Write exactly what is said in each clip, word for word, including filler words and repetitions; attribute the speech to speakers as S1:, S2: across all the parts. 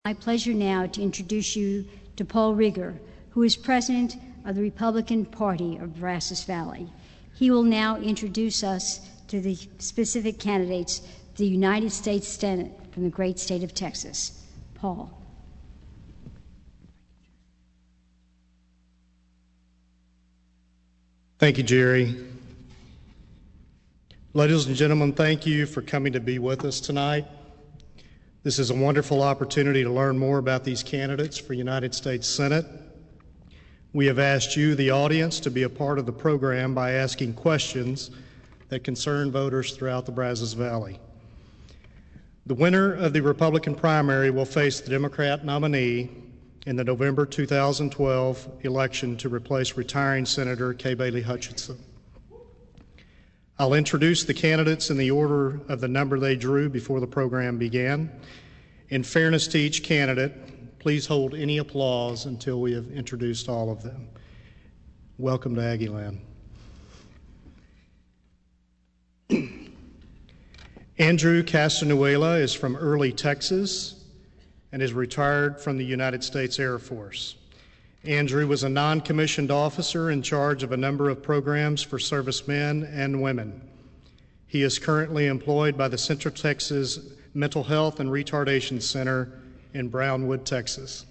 S1: My pleasure now to introduce you to Paul Rieger, who is president of the Republican Party of Brazos Valley. He will now introduce us to the specific candidates for the United States Senate from the great state of Texas. Paul.
S2: Thank you, Jerry. Ladies and gentlemen, thank you for coming to be with us tonight. This is a wonderful opportunity to learn more about these candidates for United States Senate. We have asked you, the audience, to be a part of the program by asking questions that concern voters throughout the Brazos Valley. The winner of the Republican primary will face the Democrat nominee in the November two thousand twelve election to replace retiring Senator Kay Bailey Hutchinson. I'll introduce the candidates in the order of the number they drew before the program began. In fairness to each candidate, please hold any applause until we have introduced all of them. Welcome to Aggieland. Andrew Castanuela is from Early, Texas, and is retired from the United States Air Force. Andrew was a non-commissioned officer in charge of a number of programs for servicemen and women. He is currently employed by the Central Texas Mental Health and Retardation Center in Brownwood, Texas.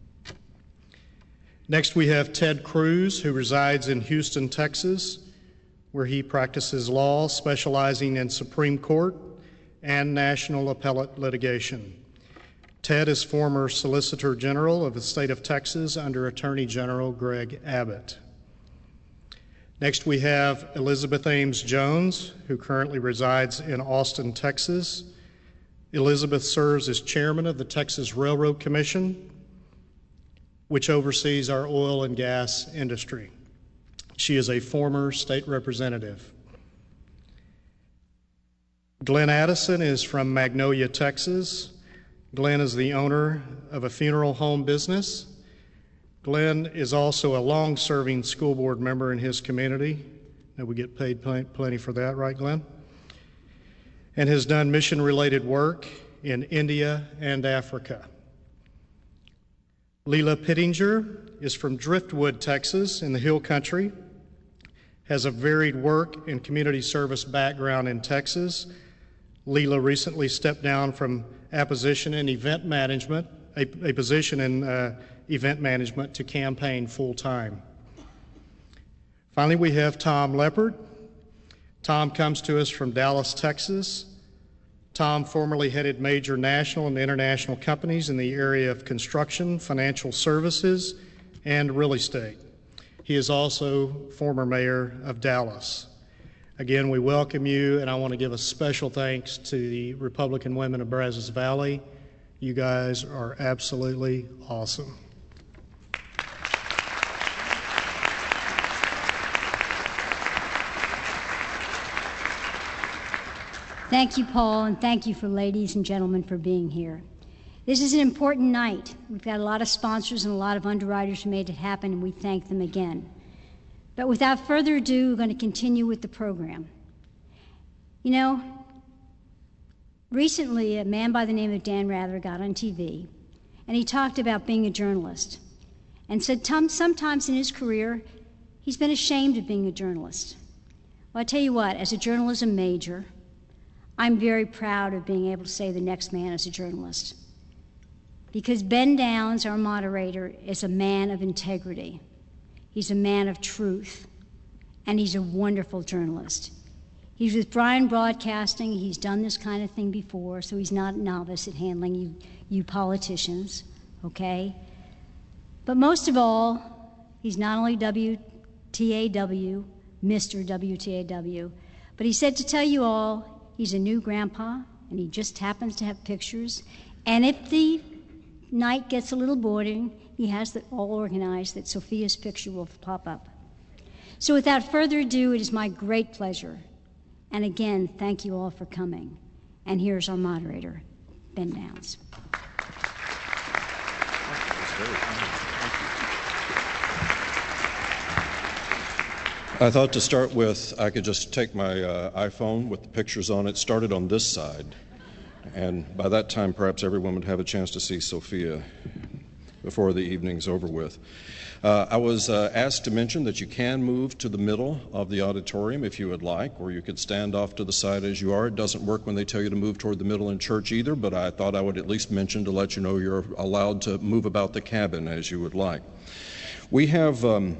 S2: Next, we have Ted Cruz, who resides in Houston, Texas, where he practices law, specializing in Supreme Court and national appellate litigation. Ted is former Solicitor General of the state of Texas under Attorney General Greg Abbott. Next, we have Elizabeth Ames Jones, who currently resides in Austin, Texas. Elizabeth serves as chairman of the Texas Railroad Commission, which oversees our oil and gas industry. She is a former state representative. Glenn Addison is from Magnolia, Texas. Glenn is the owner of a funeral home business. Glenn is also a long-serving school board member in his community. And we get paid plenty for that, right, Glenn? And has done mission-related work in India and Africa. Leila Pittenger is from Driftwood, Texas, in the Hill Country, has a varied work and community service background in Texas. Leila recently stepped down from a position in event management, a, a position in uh, event management to campaign full-time. Finally, we have Tom Leopard. Tom comes to us from Dallas, Texas. Tom formerly headed major national and international companies in the area of construction, financial services, and real estate. He is also former mayor of Dallas. Again, we welcome you, and I want to give a special thanks to the Republican women of Brazos Valley. You guys are absolutely awesome.
S1: Thank you, Paul, and thank you for ladies and gentlemen for being here. This is an important night. We've got a lot of sponsors and a lot of underwriters who made it happen, and we thank them again. But without further ado, we're going to continue with the program. You know, recently a man by the name of Dan Rather got on T V, and he talked about being a journalist and said sometimes in his career he's been ashamed of being a journalist. Well, I tell you what, as a journalism major, I'm very proud of being able to say the next man is a journalist. Because Ben Downs, our moderator, is a man of integrity. He's a man of truth, and he's a wonderful journalist. He's with Bryan Broadcasting. He's done this kind of thing before, so he's not a novice at handling you, you politicians, okay? But most of all, he's not only W T A W, Mister W T A W, but he said to tell you all, he's a new grandpa, and he just happens to have pictures. And if the night gets a little boring, he has it all organized that Sophia's picture will pop up. So without further ado, it is my great pleasure. And again, thank you all for coming. And here's our moderator, Ben Downs.
S3: I thought to start with, I could just take my uh, iPhone with the pictures on it, started on this side. and by that time perhaps everyone would have a chance to see Sophia before the evening's over with. Uh, I was uh, asked to mention that you can move to the middle of the auditorium if you would like, or you could stand off to the side as you are. It doesn't work when they tell you to move toward the middle in church either, but I thought I would at least mention to let you know you're allowed to move about the cabin as you would like. We have, um,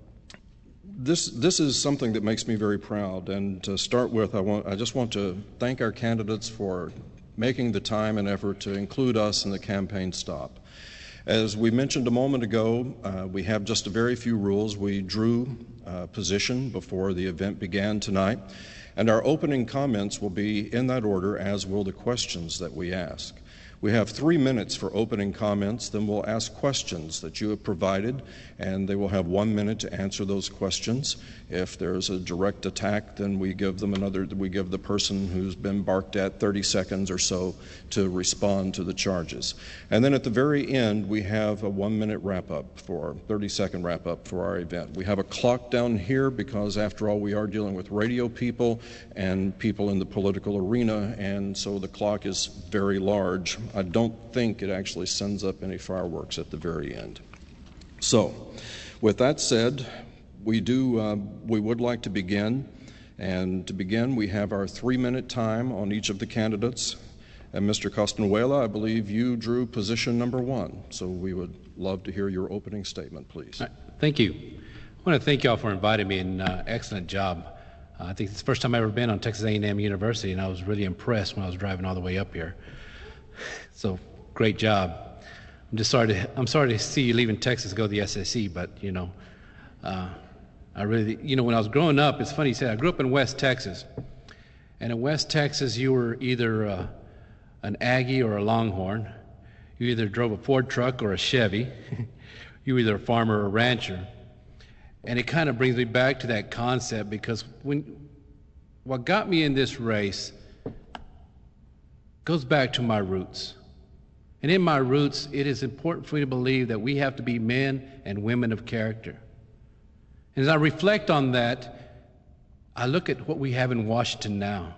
S3: this, this is something that makes me very proud, and to start with, I, want, I just want to thank our candidates for making the time and effort to include us in the campaign stop. As we mentioned a moment ago, uh, we have just a very few rules. We drew uh, position before the event began tonight, and our opening comments will be in that order, as will the questions that we ask. We have three minutes for opening comments, then we'll ask questions that you have provided, and they will have one minute to answer those questions. If there's a direct attack, then we give them another, we give the person who's been barked at thirty seconds or so to respond to the charges. And then at the very end, we have a one minute wrap up for, thirty second wrap up for our event. We have a clock down here because after all, we are dealing with radio people and people in the political arena, and so the clock is very large. I don't think it actually sends up any fireworks at the very end. So, with that said, we do, uh, we would like to begin, and to begin, we have our three-minute time on each of the candidates. And Mister Costanuela, I believe you drew position number one, so we would love to hear your opening statement, please.
S4: Right. Thank you. I want to thank you all for inviting me, and uh, excellent job. Uh, I think it's the first time I've ever been on Texas A and M University, and I was really impressed when I was driving all the way up here. So, great job. I'm just sorry to, I'm sorry to see you leaving Texas to go to the S S E, but, you know, uh, I really, you know, when I was growing up, it's funny you say, I grew up in West Texas. And in West Texas, you were either uh, an Aggie or a Longhorn. You either drove a Ford truck or a Chevy. You were either a farmer or a rancher. And it kind of brings me back to that concept, because when what got me in this race goes back to my roots. And in my roots, it is important for me to believe that we have to be men and women of character. And as I reflect on that, I look at what we have in Washington now.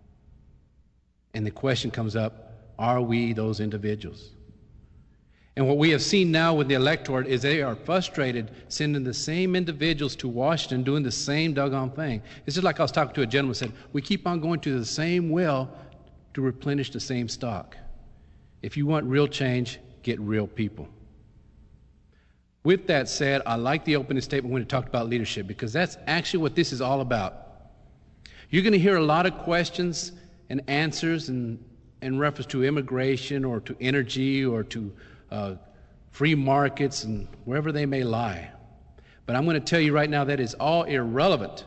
S4: And the question comes up, are we those individuals? And what we have seen now with the electorate is they are frustrated sending the same individuals to Washington doing the same doggone thing. It's just like I was talking to a gentleman who said, we keep on going to the same well to replenish the same stock. If you want real change, get real people. With that said, I like the opening statement when it talked about leadership, because that's actually what this is all about. You're going to hear a lot of questions and answers in, in reference to immigration or to energy or to uh, free markets and wherever they may lie. But I'm going to tell you right now that is all irrelevant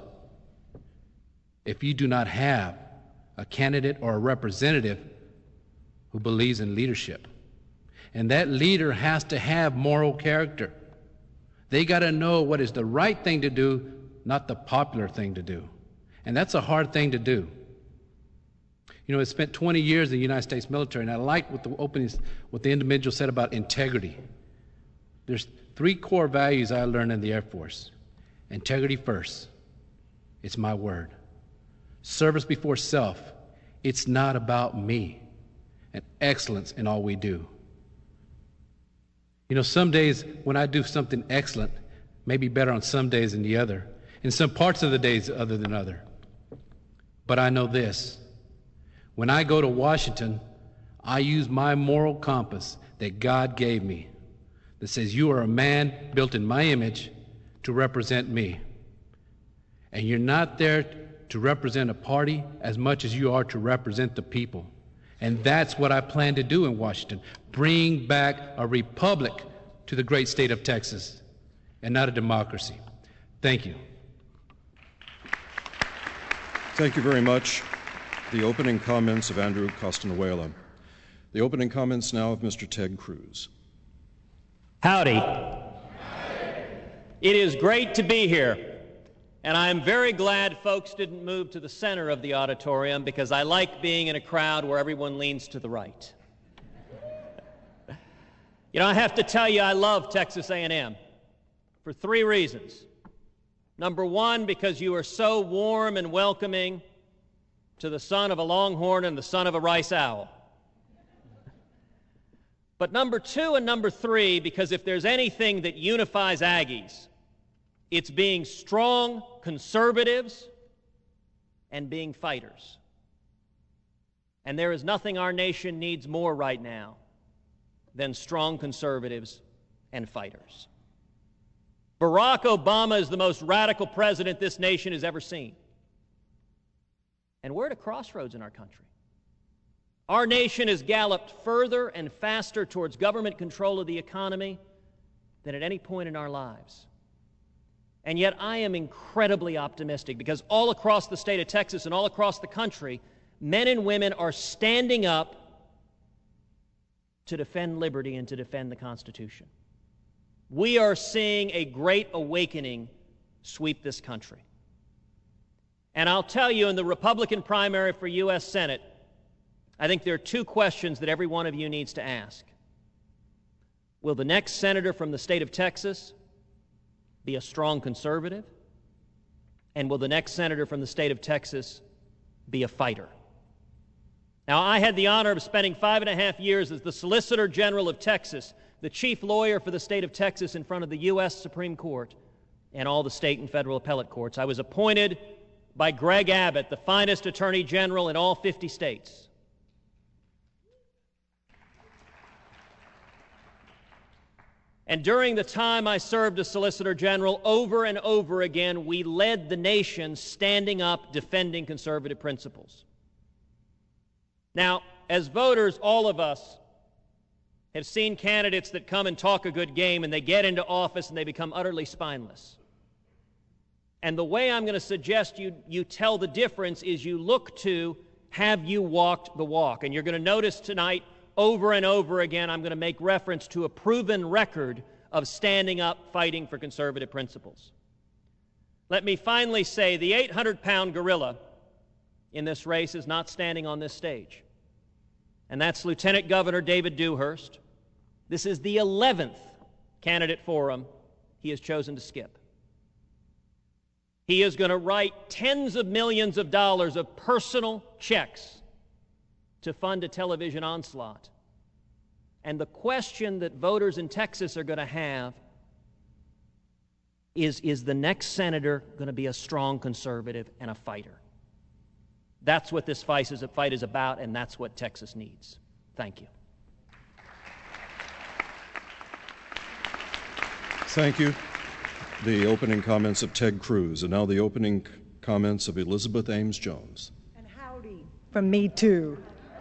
S4: if you do not have a candidate or a representative who believes in leadership. And that leader has to have moral character. They got to know what is the right thing to do, not the popular thing to do. And that's a hard thing to do. You know, I spent twenty years in the United States military, and I like what the openings, what the individual said about integrity. There's three core values I learned in the Air Force. Integrity first. It's my word. Service before self. It's not about me. And excellence in all we do. You know, some days when I do something excellent, maybe better on some days than the other. In some parts of the days other than other. But I know this. When I go to Washington, I use my moral compass that God gave me that says you are a man built in my image to represent me. And you're not there to represent a party as much as you are to represent the people. And that's what I plan to do in Washington. Bring back a republic to the great state of Texas and not a democracy. Thank you.
S3: Thank you very much. The opening comments of Andrew Costanuela. The opening comments now of Mister Ted Cruz.
S5: Howdy. It is great to be here, and I'm very glad folks didn't move to the center of the auditorium, because I like being in a crowd where everyone leans to the right. You know, I have to tell you, I love Texas A and M for three reasons. Number one, because you are so warm and welcoming to the son of a Longhorn and the son of a Rice Owl. But number two and number three, because if there's anything that unifies Aggies, it's being strong conservatives and being fighters. And there is nothing our nation needs more right now than strong conservatives and fighters. Barack Obama is the most radical president this nation has ever seen. And we're at a crossroads in our country. Our nation has galloped further and faster towards government control of the economy than at any point in our lives. And yet I am incredibly optimistic because all across the state of Texas and all across the country, men and women are standing up to defend liberty and to defend the Constitution. We are seeing a great awakening sweep this country. And I'll tell you, in the Republican primary for U S Senate, I think there are two questions that every one of you needs to ask. Will the next senator from the state of Texas be a strong conservative? And will the next senator from the state of Texas be a fighter? Now, I had the honor of spending five and a half years as the Solicitor General of Texas, the chief lawyer for the state of Texas in front of the U S Supreme Court and all the state and federal appellate courts. I was appointed by Greg Abbott, the finest attorney general in all fifty states. And during the time I served as Solicitor General, over and over again, we led the nation standing up, defending conservative principles. Now, as voters, all of us have seen candidates that come and talk a good game, and they get into office and they become utterly spineless. And the way I'm going to suggest you, you tell the difference is you look to, have you walked the walk? And you're going to notice tonight, over and over again, I'm going to make reference to a proven record of standing up, fighting for conservative principles. Let me finally say the eight hundred pound gorilla in this race is not standing on this stage. And that's Lieutenant Governor David Dewhurst. This is the eleventh candidate forum he has chosen to skip. He is going to write tens of millions of dollars of personal checks to fund a television onslaught. And the question that voters in Texas are going to have is, is the next senator going to be a strong conservative and a fighter? That's what this fight is, fight is about, and that's what Texas needs. Thank you.
S3: Thank you. The opening comments of Ted Cruz, and now the opening comments of Elizabeth Ames Jones.
S6: And howdy from me too.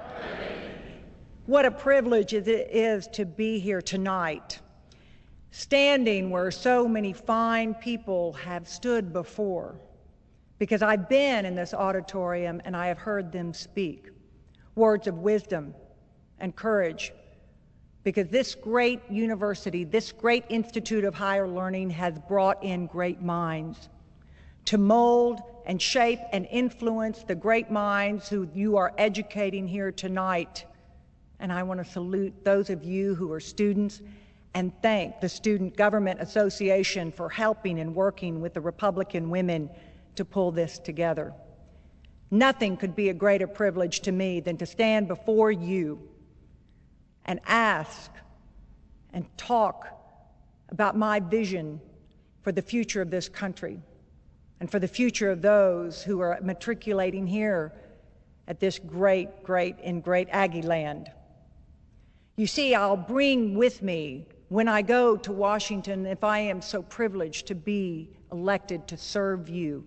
S6: What a privilege it is to be here tonight, standing where so many fine people have stood before, because I've been in this auditorium and I have heard them speak words of wisdom and courage, because this great university, this great institute of higher learning has brought in great minds to mold and shape and influence the great minds who you are educating here tonight. And I want to salute those of you who are students and thank the Student Government Association for helping and working with the Republican women to pull this together. Nothing could be a greater privilege to me than to stand before you and ask and talk about my vision for the future of this country and for the future of those who are matriculating here at this great, great, and great Aggie land. You see, I'll bring with me, when I go to Washington, if I am so privileged to be elected to serve you,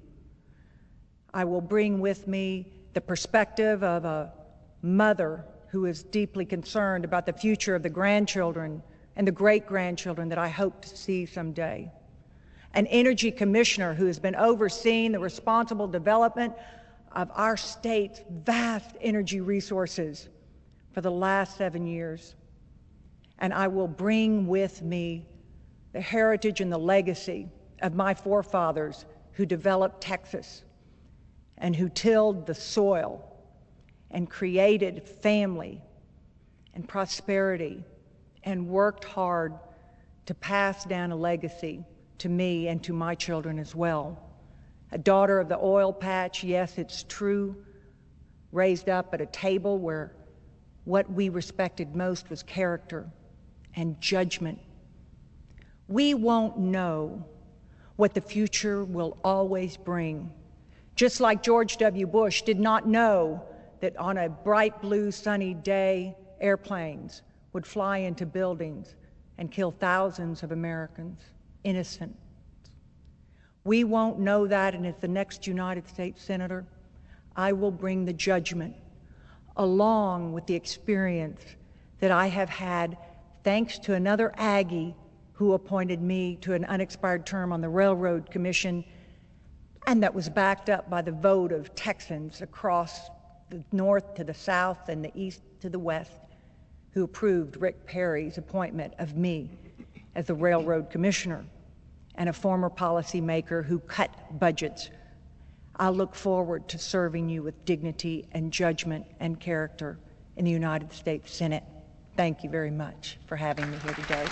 S6: I will bring with me the perspective of a mother who is deeply concerned about the future of the grandchildren and the great-grandchildren that I hope to see someday. An energy commissioner who has been overseeing the responsible development of our state's vast energy resources for the last seven years. And I will bring with me the heritage and the legacy of my forefathers who developed Texas and who tilled the soil and created family and prosperity and worked hard to pass down a legacy to me and to my children as well. A daughter of the oil patch, yes, it's true, raised up at a table where what we respected most was character and judgment. We won't know what the future will always bring. Just like George W. Bush did not know that on a bright blue sunny day, airplanes would fly into buildings and kill thousands of Americans, innocent. We won't know that, and as the next United States Senator, I will bring the judgment along with the experience that I have had thanks to another Aggie who appointed me to an unexpired term on the Railroad Commission, and that was backed up by the vote of Texans across the north to the south and the east to the west, who approved Rick Perry's appointment of me as the Railroad Commissioner and a former policymaker who cut budgets. I look forward to serving you with dignity and judgment and character in the United States Senate. Thank you very much for having me here today.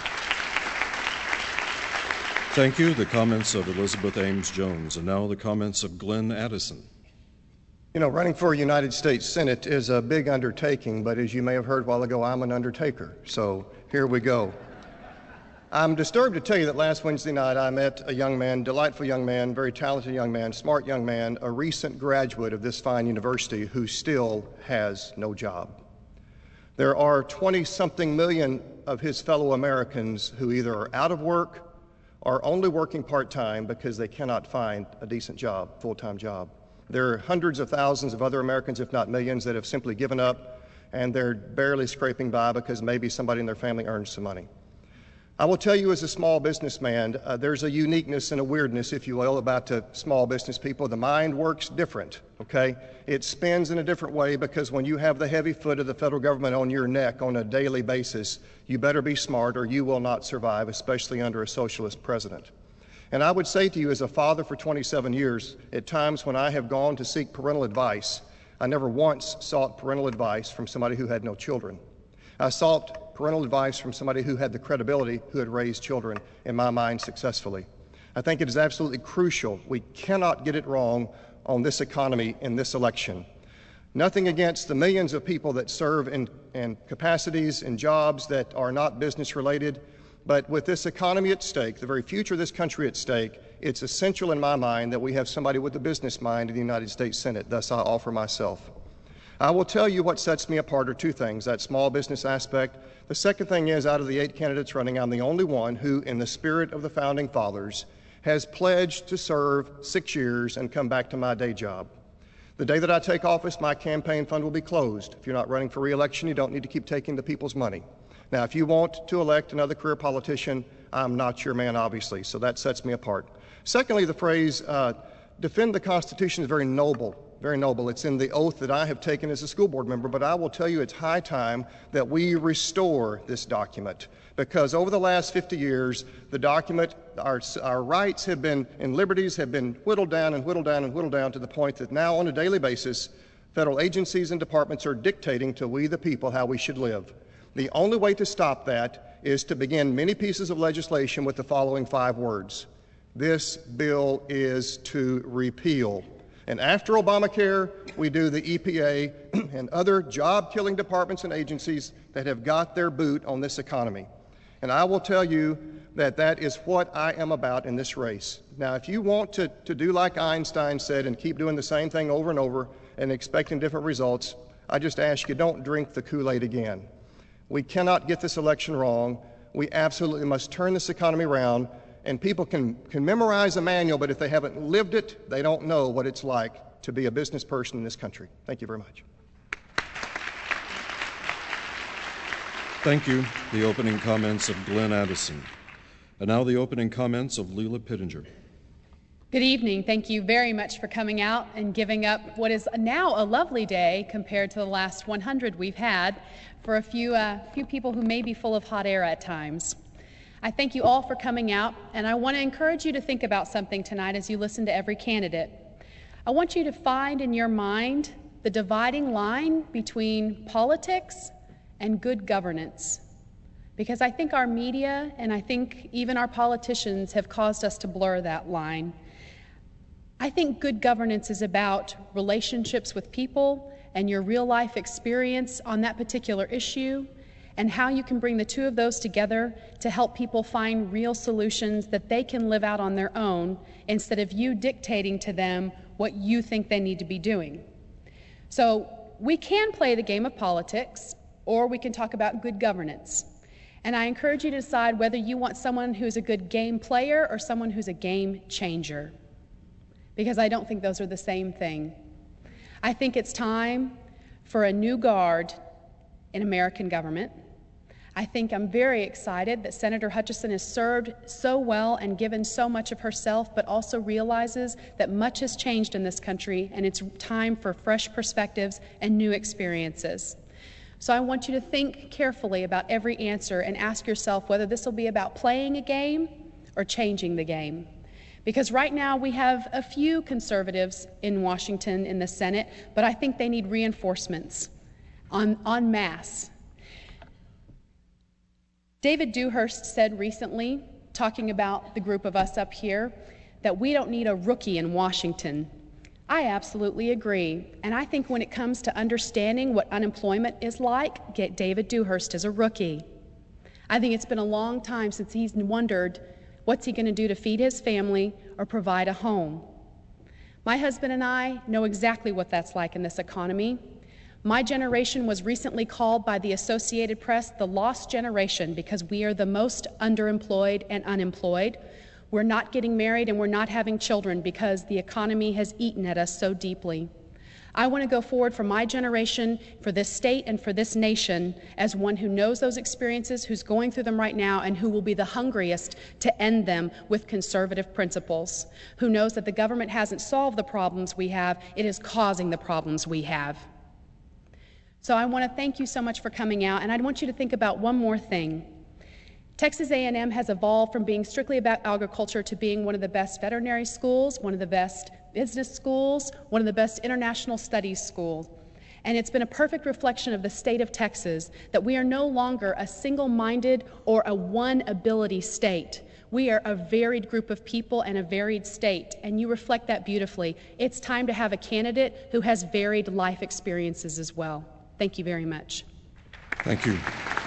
S3: Thank you. The comments of Elizabeth Ames Jones. And now the comments of Glenn Addison.
S7: You know, running for a United States Senate is a big undertaking, but as you may have heard a while ago, I'm an undertaker. So here we go. I'm disturbed to tell you that last Wednesday night I met a young man, delightful young man, very talented young man, smart young man, a recent graduate of this fine university who still has no job. There are twenty-something million of his fellow Americans who either are out of work or only working part-time because they cannot find a decent job, full-time job. There are hundreds of thousands of other Americans, if not millions, that have simply given up, and they're barely scraping by because maybe somebody in their family earns some money. I will tell you as a small businessman, uh, there's a uniqueness and a weirdness, if you will, about the small business people. The mind works different, okay? It spins in a different way because when you have the heavy foot of the federal government on your neck on a daily basis, you better be smart or you will not survive, especially under a socialist president. And I would say to you as a father for twenty-seven years, at times when I have gone to seek parental advice, I never once sought parental advice from somebody who had no children. I sought parental advice from somebody who had the credibility, who had raised children, in my mind, successfully. I think it is absolutely crucial. We cannot get it wrong on this economy in this election. Nothing against the millions of people that serve in, in capacities and jobs that are not business related, but with this economy at stake, the very future of this country at stake, it's essential in my mind that we have somebody with a business mind in the United States Senate. Thus, I offer myself. I will tell you what sets me apart are two things, that small business aspect. The second thing is, out of the eight candidates running, I'm the only one who, in the spirit of the Founding Fathers, has pledged to serve six years and come back to my day job. The day that I take office, my campaign fund will be closed. If you're not running for re-election, you don't need to keep taking the people's money. Now, if you want to elect another career politician, I'm not your man, obviously, so that sets me apart. Secondly, the phrase, uh, defend the Constitution is very noble. Very noble. It's in the oath that I have taken as a school board member, but I will tell you it's high time that we restore this document because over the last fifty years, the document, our, our rights have been, and liberties have been whittled down and whittled down and whittled down to the point that now on a daily basis, federal agencies and departments are dictating to we the people how we should live. The only way to stop that is to begin many pieces of legislation with the following five words. This bill is to repeal. And after Obamacare, we do the E P A and other job-killing departments and agencies that have got their boot on this economy. And I will tell you that that is what I am about in this race. Now, if you want to, to do like Einstein said and keep doing the same thing over and over and expecting different results, I just ask you, don't drink the Kool-Aid again. We cannot get this election wrong. We absolutely must turn this economy around. And people can, can memorize a manual, but if they haven't lived it, they don't know what it's like to be a business person in this country. Thank you very much.
S3: Thank you. The opening comments of Glenn Addison. And now the opening comments of Leila Pittenger.
S8: Good evening. Thank you very much for coming out and giving up what is now a lovely day compared to the last one hundred we've had for a few, uh, few people who may be full of hot air at times. I thank you all for coming out, and I want to encourage you to think about something tonight as you listen to every candidate. I want you to find in your mind the dividing line between politics and good governance, because I think our media and I think even our politicians have caused us to blur that line. I think good governance is about relationships with people and your real life experience on that particular issue, and how you can bring the two of those together to help people find real solutions that they can live out on their own instead of you dictating to them what you think they need to be doing. So we can play the game of politics, or we can talk about good governance. And I encourage you to decide whether you want someone who's a good game player or someone who's a game changer, because I don't think those are the same thing. I think it's time for a new guard in American government. I think I'm very excited that Senator Hutchison has served so well and given so much of herself, but also realizes that much has changed in this country and it's time for fresh perspectives and new experiences. So I want you to think carefully about every answer and ask yourself whether this will be about playing a game or changing the game. Because right now we have a few conservatives in Washington in the Senate, but I think they need reinforcements en, en masse. David Dewhurst said recently, talking about the group of us up here, that we don't need a rookie in Washington. I absolutely agree, and I think when it comes to understanding what unemployment is like, get David Dewhurst is a rookie. I think it's been a long time since he's wondered what's he going to do to feed his family or provide a home. My husband and I know exactly what that's like in this economy. My generation was recently called by the Associated Press the lost generation because we are the most underemployed and unemployed. We're not getting married and we're not having children because the economy has eaten at us so deeply. I want to go forward for my generation, for this state, and for this nation as one who knows those experiences, who's going through them right now, and who will be the hungriest to end them with conservative principles, who knows that the government hasn't solved the problems we have, it is causing the problems we have. So I want to thank you so much for coming out, and I want you to think about one more thing. Texas A and M has evolved from being strictly about agriculture to being one of the best veterinary schools, one of the best business schools, one of the best international studies schools. And it's been a perfect reflection of the state of Texas that we are no longer a single-minded or a one-ability state. We are a varied group of people and a varied state, and you reflect that beautifully. It's time to have a candidate who has varied life experiences as well. Thank you very much.
S3: Thank you.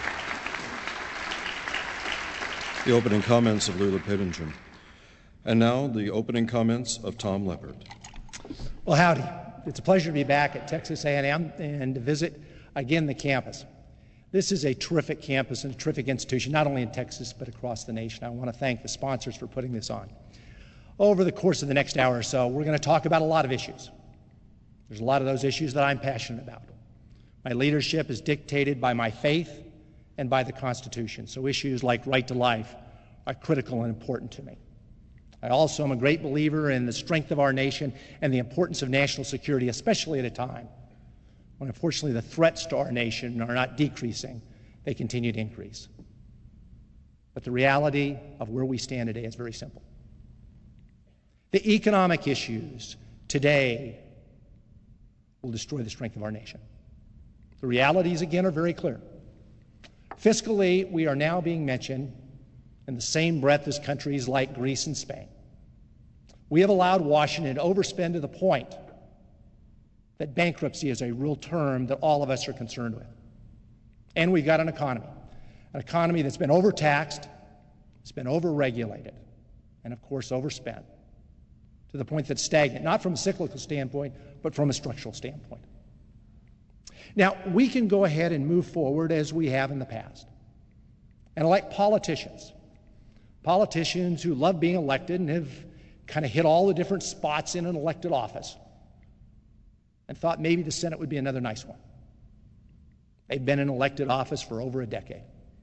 S3: The opening comments of Lula Pittenger. And now the opening comments of Tom Leppert.
S9: Well, howdy. It's a pleasure to be back at Texas A and M and to visit again the campus. This is a terrific campus and a terrific institution, not only in Texas but across the nation. I want to thank the sponsors for putting this on. Over the course of the next hour or so, we're going to talk about a lot of issues. There's a lot of those issues that I'm passionate about. My leadership is dictated by my faith and by the Constitution, so issues like right to life are critical and important to me. I also am a great believer in the strength of our nation and the importance of national security, especially at a time when, unfortunately, the threats to our nation are not decreasing, they continue to increase. But the reality of where we stand today is very simple. The economic issues today will destroy the strength of our nation. The realities, again, are very clear. Fiscally, we are now being mentioned in the same breath as countries like Greece and Spain. We have allowed Washington to overspend to the point that bankruptcy is a real term that all of us are concerned with. And we've got an economy, an economy that's been overtaxed, it's been overregulated, and of course overspent, to the point that's stagnant, not from a cyclical standpoint, but from a structural standpoint. Now, we can go ahead and move forward as we have in the past and elect politicians, politicians who love being elected and have kind of hit all the different spots in an elected office and thought maybe the Senate would be another nice one. They've been in elected office for over a decade.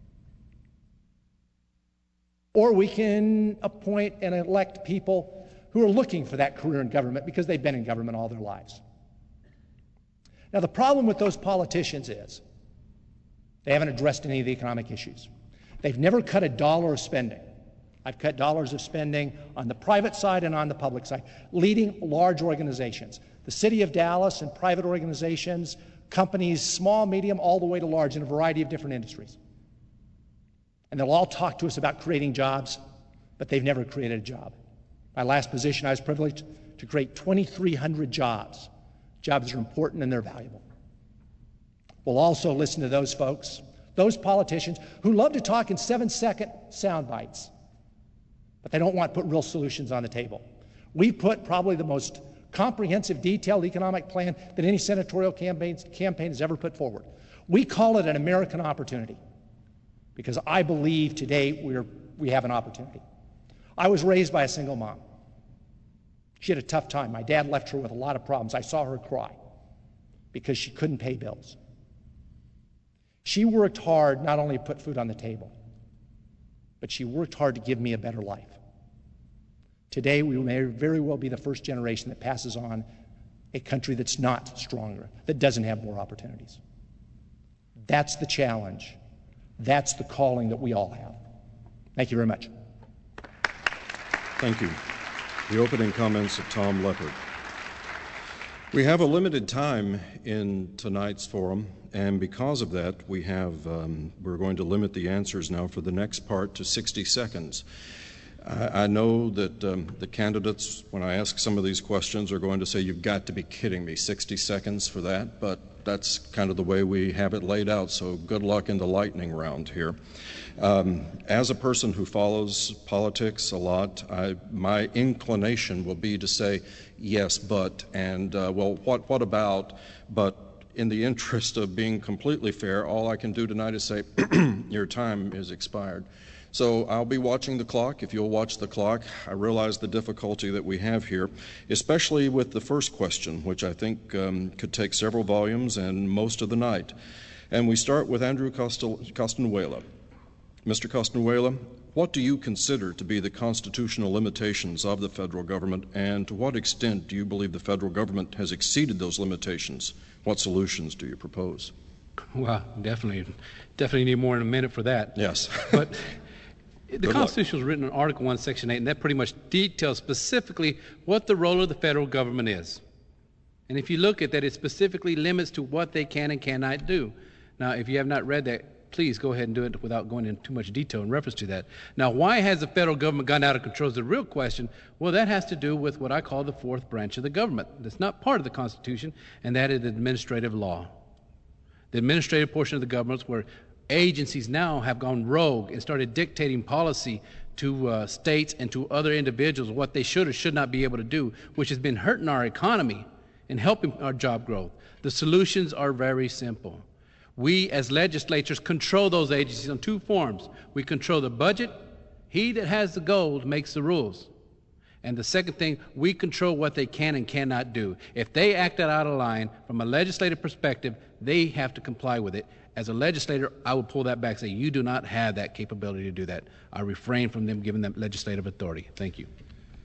S9: Or we can appoint and elect people who are looking for that career in government because they've been in government all their lives. Now, the problem with those politicians is they haven't addressed any of the economic issues. They've never cut a dollar of spending. I've cut dollars of spending on the private side and on the public side, leading large organizations. The city of Dallas and private organizations, companies, small, medium, all the way to large in a variety of different industries. And they'll all talk to us about creating jobs, but they've never created a job. My last position, I was privileged to create twenty-three hundred jobs. Jobs are important and they're valuable. We'll also listen to those folks Those politicians who love to talk in seven-second sound bites, but they don't want to put real solutions on the table. We put probably the most comprehensive, detailed economic plan that any senatorial campaign, campaign has ever put forward. We call it an American opportunity because I believe today we're, we have an opportunity. I was raised by a single mom. She had a tough time. My dad left her with a lot of problems. I saw her cry because she couldn't pay bills. She worked hard not only to put food on the table, but she worked hard to give me a better life. Today, we may very well be the first generation that passes on a country that's not stronger, that doesn't have more opportunities. That's the challenge. That's the calling that we all have. Thank you very much.
S3: Thank you. The opening comments of Tom Leppert. We have a limited time in tonight's forum, and because of that, we have, um, we're going to limit the answers now for the next part to sixty seconds. I, I know that um, the candidates, when I ask some of these questions, are going to say, you've got to be kidding me, sixty seconds for that, but that's kind of the way we have it laid out, so good luck in the lightning round here. Um, as a person who follows politics a lot, I, my inclination will be to say, yes, but, and, uh, well, what, what about, but in the interest of being completely fair, all I can do tonight is say, your time is expired. So I'll be watching the clock. If you'll watch the clock, I realize the difficulty that we have here, especially with the first question, which I think um, could take several volumes and most of the night. And we start with Andrew Costanuela. Mister Costanuela, what do you consider to be the constitutional limitations of the federal government, and to what extent do you believe the federal government has exceeded those limitations? What solutions do you propose?
S4: Well, definitely, definitely need more than a minute for that.
S3: Yes.
S4: But the
S3: Good
S4: Constitution
S3: luck.
S4: was written in Article one, Section eight, and that pretty much details specifically what the role of the federal government is. And if you look at that, it specifically limits to what they can and cannot do. Now, if you have not read that, please go ahead and do it without going into too much detail in reference to that. Now, why has the federal government gone out of control is the real question. Well, that has to do with what I call the fourth branch of the government. That's not part of the Constitution, and that is the administrative law. The administrative portion of the government, where agencies now have gone rogue and started dictating policy to uh, states and to other individuals what they should or should not be able to do, which has been hurting our economy and helping our job growth. The solutions are very simple. We, as legislatures, control those agencies on two forms. We control the budget. He that has the gold makes the rules. And the second thing, we control what they can and cannot do. If they act out of line, from a legislative perspective, they have to comply with it. As a legislator, I would pull that back and say, you do not have that capability to do that. I refrain from them giving them legislative authority. Thank you.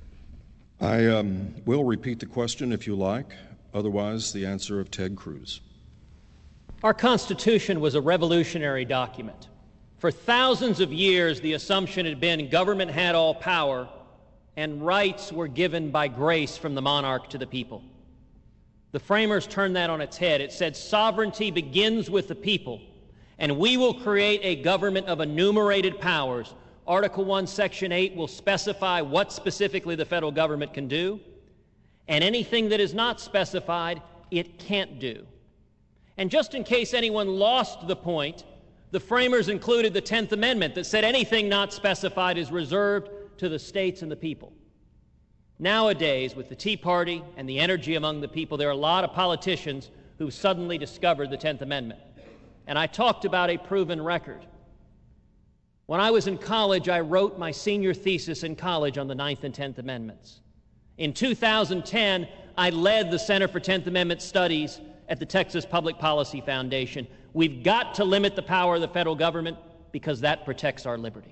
S3: I um, will repeat the question if you like. Otherwise, the answer of Ted Cruz.
S5: Our Constitution was a revolutionary document. For thousands of years, the assumption had been government had all power and rights were given by grace from the monarch to the people. The framers turned that on its head. It said sovereignty begins with the people, and we will create a government of enumerated powers. Article one, Section eight will specify what specifically the federal government can do, and anything that is not specified, it can't do. And just in case anyone lost the point, the framers included the tenth Amendment that said anything not specified is reserved to the states and the people. Nowadays, with the Tea Party and the energy among the people, there are a lot of politicians who suddenly discovered the tenth Amendment. And I talked about a proven record. When I was in college, I wrote my senior thesis in college on the ninth and tenth Amendments. In two thousand ten, I led the Center for tenth Amendment Studies at the Texas Public Policy Foundation. We've got to limit the power of the federal government because that protects our liberty.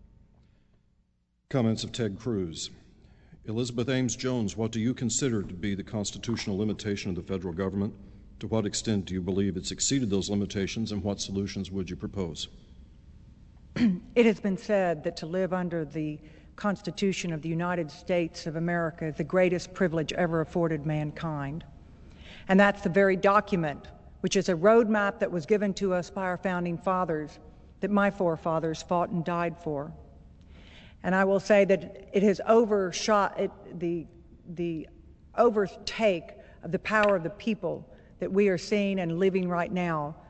S3: Comments of Ted Cruz. Elizabeth Ames Jones, what do you consider to be the constitutional limitation of the federal government? To what extent do you believe it's exceeded those limitations, and what solutions would you propose?
S6: It has been said that to live under the Constitution of the United States of America is the greatest privilege ever afforded mankind. And that's the very document, which is a roadmap that was given to us by our founding fathers, that my forefathers fought and died for. And I will say that it has overshot it, the, the overtake of the power of the people that we are seeing and living right now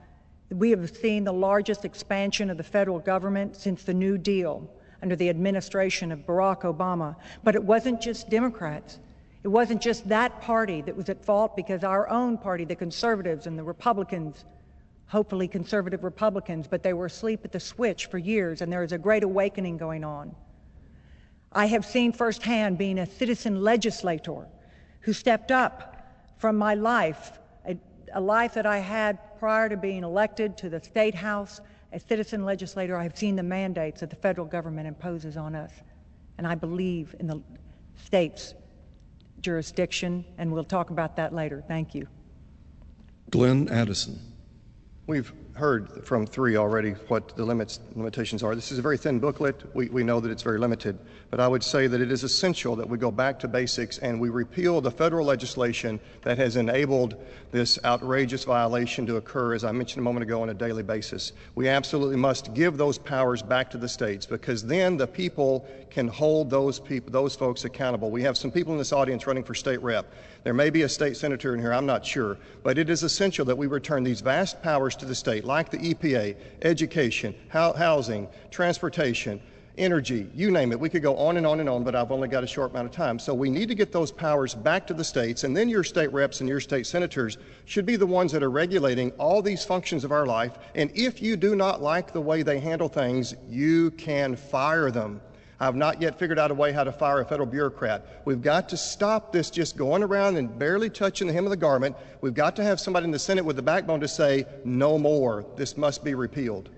S6: We have seen the largest expansion of the federal government since the New Deal under the administration of Barack Obama. But it wasn't just Democrats. It wasn't just that party that was at fault, because our own party, the conservatives and the Republicans, hopefully conservative Republicans, but they were asleep at the switch for years, and there is a great awakening going on. I have seen firsthand, being a citizen legislator who stepped up from my life, a, a life that I had prior to being elected to the State House, a citizen legislator. I have seen the mandates that the federal government imposes on us, and I believe in the state's jurisdiction, and we'll talk about that later. Thank you.
S3: Glenn Addison.
S7: We've heard from three already what the limits, limitations are. This is a very thin booklet. We, we know that it's very limited. But I would say that it is essential that we go back to basics and we repeal the federal legislation that has enabled this outrageous violation to occur, as I mentioned a moment ago, on a daily basis. We absolutely must give those powers back to the states, because then the people can hold those people, those folks accountable. We have some people in this audience running for state rep. There may be a state senator in here, I'm not sure, but it is essential that we return these vast powers to the state, like the E P A, education, housing, transportation, energy, you name it. We could go on and on and on, but I've only got a short amount of time. So we need to get those powers back to the states, and then your state reps and your state senators should be the ones that are regulating all these functions of our life. And if you do not like the way they handle things, you can fire them. I've not yet figured out a way how to fire a federal bureaucrat. We've got to stop this just going around and barely touching the hem of the garment. We've got to have somebody in the Senate with the backbone to say, no more. This must be repealed.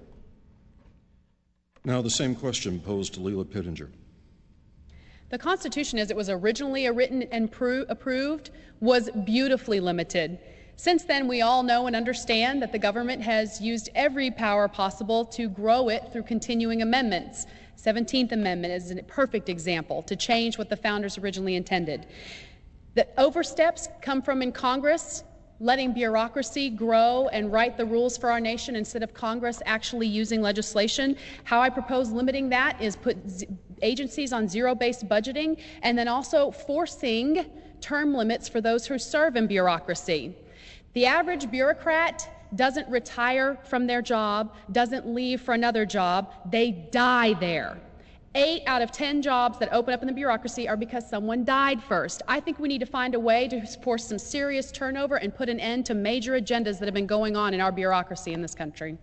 S3: Now the same question posed to Leila Pittenger.
S8: The Constitution, as it was originally written and pro- approved, was beautifully limited. Since then, we all know and understand that the government has used every power possible to grow it through continuing amendments. seventeenth Amendment is a perfect example to change what the founders originally intended. The oversteps come from in Congress, letting bureaucracy grow and write the rules for our nation instead of Congress actually using legislation. How I propose limiting that is put z- agencies on zero-based budgeting, and then also forcing term limits for those who serve in bureaucracy. The average bureaucrat doesn't retire from their job, doesn't leave for another job, they die there. Eight out of ten jobs that open up in the bureaucracy are because someone died first. I think we need to find a way to force some serious turnover and put an end to major agendas that have been going on in our bureaucracy in this country.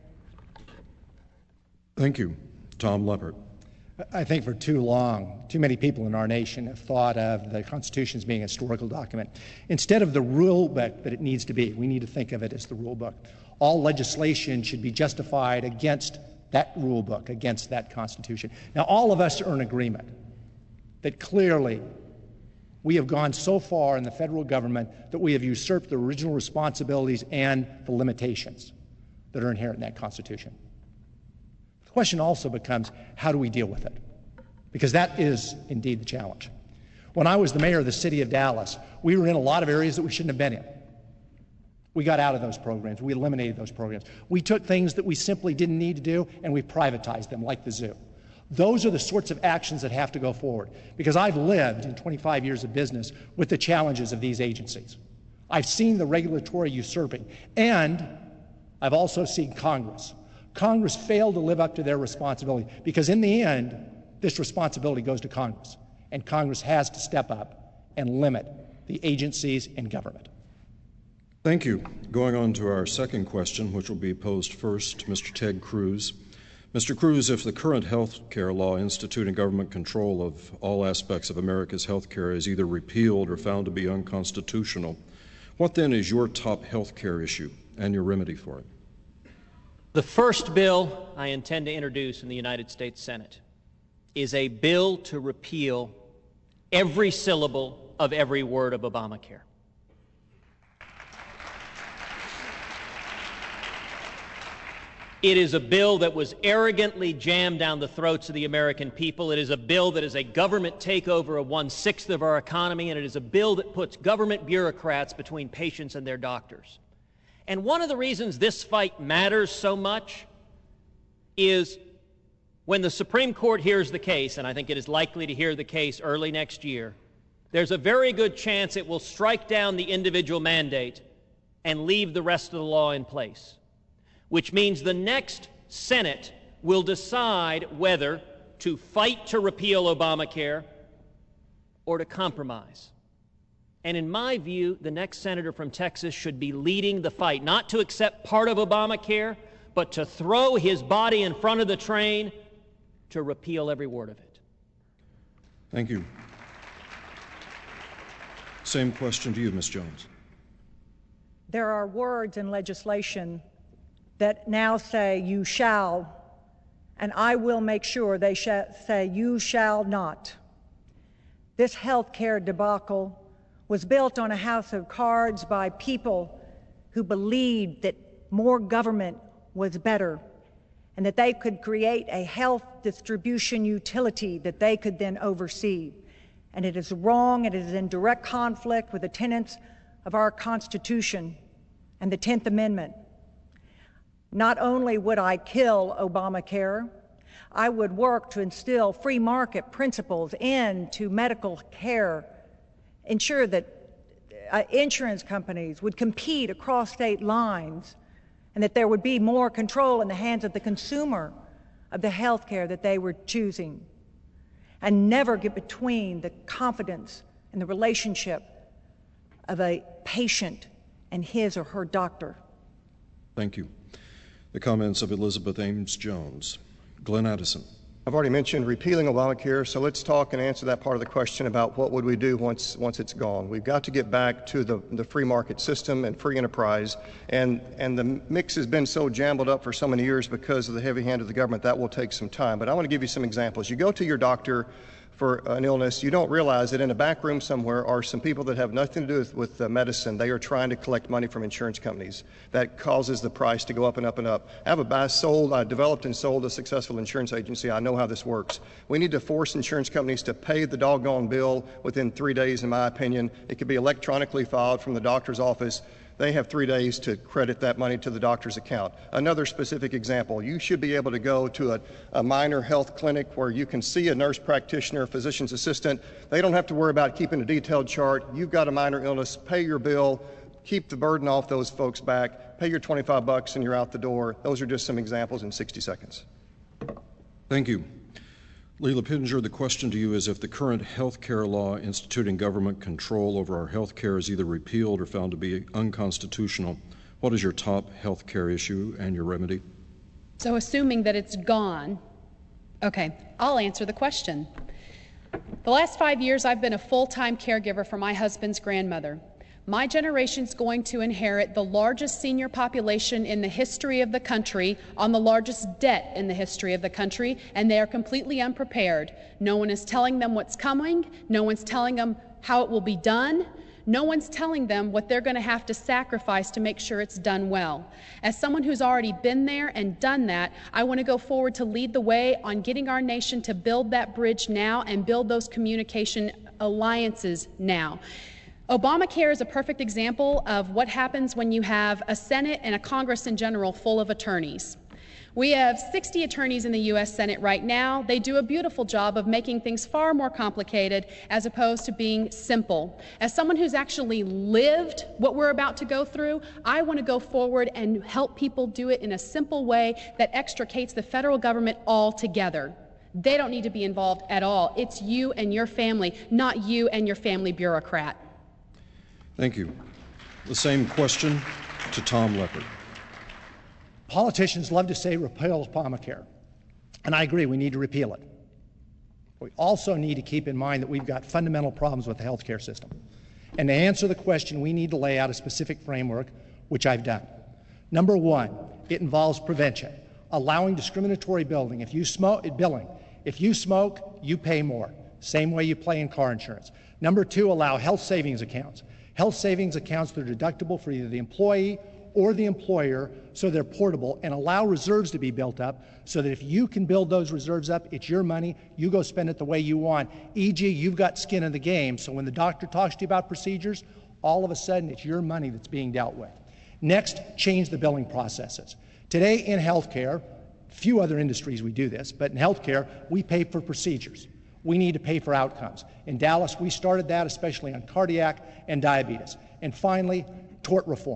S3: Thank you. Tom Leppert.
S9: I think for too long, too many people in our nation have thought of the Constitution as being a historical document. Instead of the rule book that it needs to be, we need to think of it as the rule book. All legislation should be justified against that rule book, against that Constitution. Now, all of us are in agreement that clearly we have gone so far in the federal government that we have usurped the original responsibilities and the limitations that are inherent in that Constitution. The question also becomes, how do we deal with it? Because that is indeed the challenge. When I was the mayor of the city of Dallas, we were in a lot of areas that we shouldn't have been in. We got out of those programs. We eliminated those programs. We took things that we simply didn't need to do, and we privatized them, like the zoo. Those are the sorts of actions that have to go forward, because I've lived in twenty-five years of business with the challenges of these agencies. I've seen the regulatory usurping, and I've also seen Congress. Congress failed to live up to their responsibility, because in the end, this responsibility goes to Congress, and Congress has to step up and limit the agencies in government.
S3: Thank you. Going on to our second question, which will be posed first to Mister Ted Cruz. Mister Cruz, if the current health care law instituting government control of all aspects of America's health care is either repealed or found to be unconstitutional, what then is your top health care issue and your remedy for it?
S5: The first bill I intend to introduce in the United States Senate is a bill to repeal every syllable of every word of Obamacare. It is a bill that was arrogantly jammed down the throats of the American people. It is a bill that is a government takeover of one-sixth of our economy, and it is a bill that puts government bureaucrats between patients and their doctors. And one of the reasons this fight matters so much is when the Supreme Court hears the case, and I think it is likely to hear the case early next year, there's a very good chance it will strike down the individual mandate and leave the rest of the law in place. which means the next Senate will decide whether to fight to repeal Obamacare or to compromise. And in my view, the next senator from Texas should be leading the fight, not to accept part of Obamacare, but to throw his body in front of the train to repeal every word of it.
S3: Thank you. Same question to you, Miz Jones.
S6: There are words in legislation that now say you shall, and I will make sure they sh- say you shall not. This health care debacle was built on a house of cards by people who believed that more government was better and that they could create a health distribution utility that they could then oversee. And it is wrong, it is in direct conflict with the tenets of our Constitution and the tenth Amendment. Not only would I kill Obamacare, I would work to instill free market principles into medical care, ensure that uh, insurance companies would compete across state lines, and that there would be more control in the hands of the consumer of the health care that they were choosing, and never get between the confidence and the relationship of a patient and his or her doctor.
S3: Thank you. The comments of Elizabeth Ames Jones. Glenn Addison.
S7: I've already mentioned repealing Obamacare, so let's talk and answer that part of the question about what would we do once once it's gone. We've got to get back to the, the free market system and free enterprise, and, and the mix has been so jumbled up for so many years because of the heavy hand of the government. That will take some time, but I want to give you some examples. You go to your doctor for an illness, you don't realize that in a back room somewhere are some people that have nothing to do with, with uh, medicine. They are trying to collect money from insurance companies. That causes the price to go up and up and up. I have a I sold, I developed and sold a successful insurance agency. I know how this works. We need to force insurance companies to pay the doggone bill within three days, in my opinion. It could be electronically filed from the doctor's office. They have three days to credit that money to the doctor's account. Another specific example, you should be able to go to a, a minor health clinic where you can see a nurse practitioner, physician's assistant. They don't have to worry about keeping a detailed chart. You've got a minor illness, pay your bill, keep the burden off those folks back, pay your twenty-five bucks and you're out the door. Those are just some examples in sixty seconds.
S3: Thank you. Leila Pittenger, the question to you is, if the current health care law instituting government control over our health care is either repealed or found to be unconstitutional, what is your top health care issue and your remedy?
S8: So assuming that it's gone, okay, I'll answer the question. The last five years I've been a full-time caregiver for my husband's grandmother. My generation's going to inherit the largest senior population in the history of the country on the largest debt in the history of the country, and they are completely unprepared. No one is telling them what's coming. No one's telling them how it will be done. No one's telling them what they're going to have to sacrifice to make sure it's done well. As someone who's already been there and done that, I want to go forward to lead the way on getting our nation to build that bridge now and build those communication alliances now. Obamacare is a perfect example of what happens when you have a Senate and a Congress in general full of attorneys. We have sixty attorneys in the U S Senate right now. They do a beautiful job of making things far more complicated as opposed to being simple. As someone who's actually lived what we're about to go through, I want to go forward and help people do it in a simple way that extricates the federal government altogether. They don't need to be involved at all. It's you and your family, not you and your family bureaucrat.
S3: Thank you. The same question to Tom Leppert.
S9: Politicians love to say repeal Obamacare, and I agree, we need to repeal it. We also need to keep in mind that we've got fundamental problems with the health care system. And to answer the question, we need to lay out a specific framework, which I've done. Number one, it involves prevention, allowing discriminatory billing. If you smoke, billing. If you smoke, you pay more, same way you pay in car insurance. Number two, allow health savings accounts. Health savings accounts that are deductible for either the employee or the employer, so they're portable, and allow reserves to be built up so that if you can build those reserves up, it's your money, you go spend it the way you want. for example, you've got skin in the game, so when the doctor talks to you about procedures, all of a sudden it's your money that's being dealt with. Next, change the billing processes. Today in healthcare, few other industries we do this, but in healthcare, we pay for procedures. We need to pay for outcomes. In Dallas, we started that, especially on cardiac and diabetes. And finally, tort reform.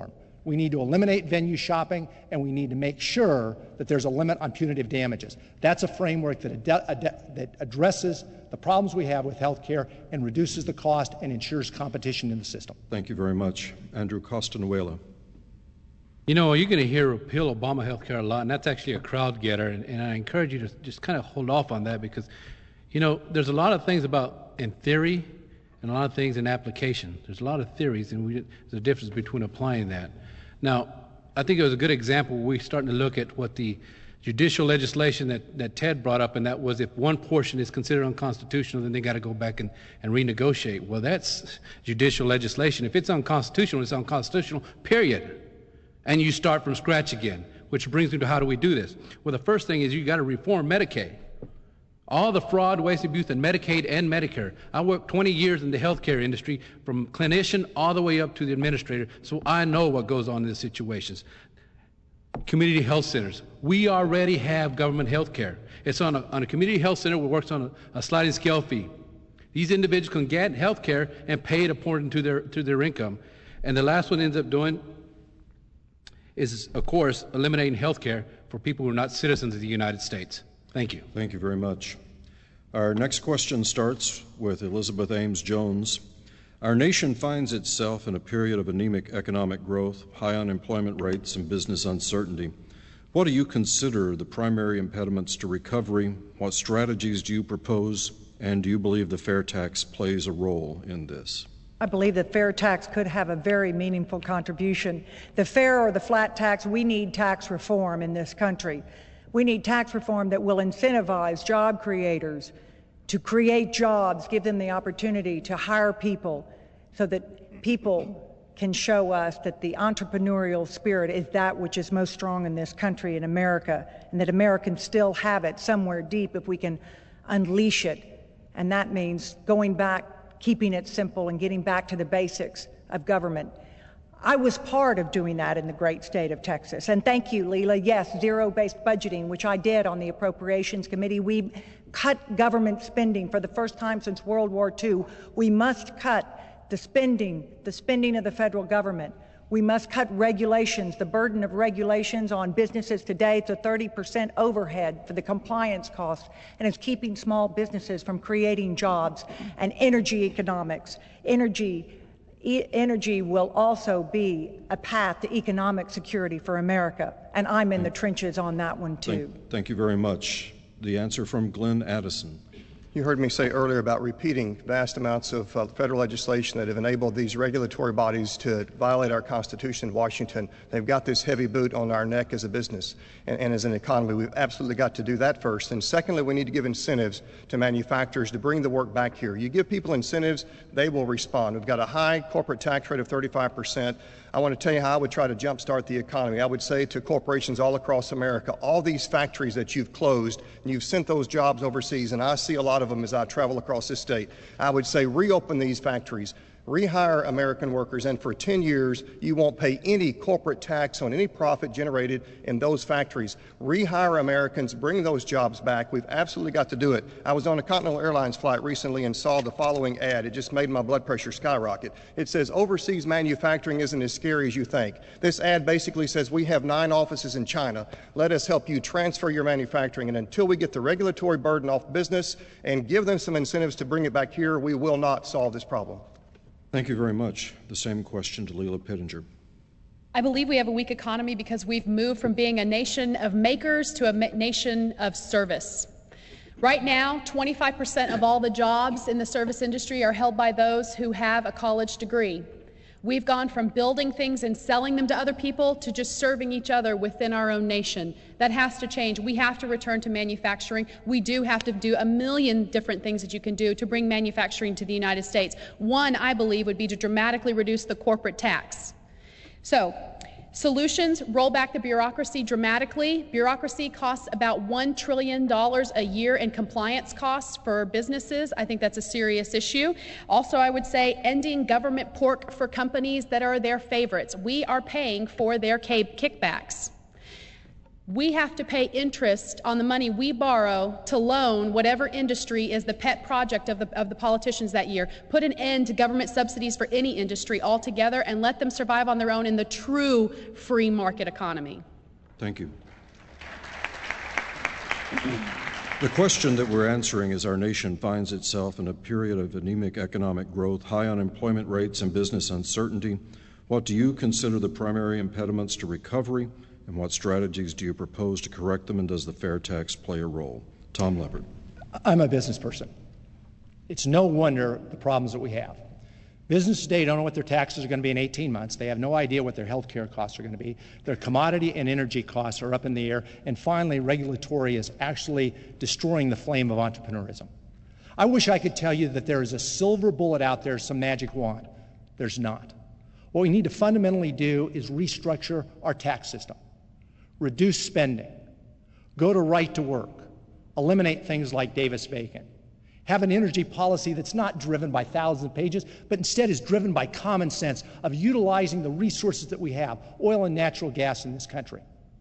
S9: We need to eliminate venue shopping, and we need to make sure that there's a limit on punitive damages. That's a framework that, ad- ad- that addresses the problems we have with health care and reduces the cost and ensures competition in the system.
S3: Thank you very much. Andrew Costanuela.
S4: You know, you're going to hear repeal Obama health care a lot, and that's actually a crowd getter, and, and I encourage you to just kind of hold off on that because, you know, there's a lot of things about in theory and a lot of things in application. There's a lot of theories, and we, there's a difference between applying that. Now, I think it was a good example. We're starting to look at what the judicial legislation that, that Ted brought up, and that was if one portion is considered unconstitutional, then they got to go back and, and renegotiate. Well, that's judicial legislation. If it's unconstitutional, it's unconstitutional, period. And you start from scratch again, which brings me to how do we do this? Well, the first thing is you got to reform Medicaid. All the fraud, waste, abuse in Medicaid and Medicare. I worked twenty years in the healthcare industry, from clinician all the way up to the administrator, so I know what goes on in these situations. Community health centers. We already have government health care. It's on a, on a community health center that works on a, a sliding scale fee. These individuals can get health care and pay it according to their, to their income. And the last one ends up doing is, of course, eliminating health care for people who are not citizens of the United States. Thank you.
S3: Thank you very much. Our next question starts with Elizabeth Ames Jones. Our nation finds itself in a period of anemic economic growth, high unemployment rates, and business uncertainty. What do you consider the primary impediments to recovery? What strategies do you propose? And do you believe the fair tax plays a role in this?
S6: I believe that fair tax could have a very meaningful contribution. The fair or the flat tax, we need tax reform in this country. We need tax reform that will incentivize job creators to create jobs, give them the opportunity to hire people so that people can show us that the entrepreneurial spirit is that which is most strong in this country, in America, and that Americans still have it somewhere deep if we can unleash it. And that means going back, keeping it simple, and getting back to the basics of government. I was part of doing that in the great state of Texas. And thank you, Leila. Yes, zero-based budgeting, which I did on the Appropriations Committee. We cut government spending for the first time since World War Two. We must cut the spending, the spending of the federal government. We must cut regulations, the burden of regulations on businesses today. It's a thirty percent overhead for the compliance costs, and it's keeping small businesses from creating jobs. And energy economics, energy E- energy will also be a path to economic security for America, and I'm in the trenches on that one, too.
S3: Thank, thank you very much. The answer from Glenn Addison.
S7: You heard me say earlier about repeating vast amounts of uh, federal legislation that have enabled these regulatory bodies to violate our Constitution in Washington. They've got this heavy boot on our neck as a business and, and as an economy. We've absolutely got to do that first. And secondly, we need to give incentives to manufacturers to bring the work back here. You give people incentives, they will respond. We've got a high corporate tax rate of thirty-five percent. I want to tell you how I would try to jumpstart the economy. I would say to corporations all across America, all these factories that you've closed, and you've sent those jobs overseas, and I see a lot of them as I travel across this state, I would say reopen these factories, rehire American workers, and for ten years you won't pay any corporate tax on any profit generated in those factories. Rehire Americans, bring those jobs back. We've absolutely got to do it. I was on a Continental Airlines flight recently and saw the following ad. It just made my blood pressure skyrocket. It says, overseas manufacturing isn't as scary as you think. This ad basically says, we have nine offices in China. Let us help you transfer your manufacturing, and until we get the regulatory burden off business and give them some incentives to bring it back here, we will not solve this problem.
S3: Thank you very much. The same question to Leila Pittenger.
S8: I believe we have a weak economy because we've moved from being a nation of makers to a ma- nation of service. Right now, twenty-five percent of all the jobs in the service industry are held by those who have a college degree. We've gone from building things and selling them to other people to just serving each other within our own nation. That has to change. We have to return to manufacturing. We do have to do a million different things that you can do to bring manufacturing to the United States. One, I believe, would be to dramatically reduce the corporate tax. So, solutions: roll back the bureaucracy dramatically. Bureaucracy costs about one trillion dollars a year in compliance costs for businesses. I think that's a serious issue. Also, I would say ending government pork for companies. Companies that are their favorites. We are paying for their kickbacks. We have to pay interest on the money we borrow to loan whatever industry is the pet project of the, of the politicians that year. Put an end to government subsidies for any industry altogether and let them survive on their own in the true free market economy.
S3: Thank you. The question that we're answering is our nation finds itself in a period of anemic economic growth, high unemployment rates, and business uncertainty. What do you consider the primary impediments to recovery, and what strategies do you propose to correct them, and does the fair tax play a role? Tom Leppert.
S9: I'm a business person. It's no wonder the problems that we have. Businesses today don't know what their taxes are going to be in eighteen months. They have no idea what their health care costs are going to be. Their commodity and energy costs are up in the air. And finally, regulatory is actually destroying the flame of entrepreneurism. I wish I could tell you that there is a silver bullet out there, some magic wand. There's not. What we need to fundamentally do is restructure our tax system, reduce spending, go to right to work, eliminate things like Davis-Bacon, have an energy policy that's not driven by thousands of pages, but instead is driven by common sense of utilizing the resources that we have, oil and natural gas in this country.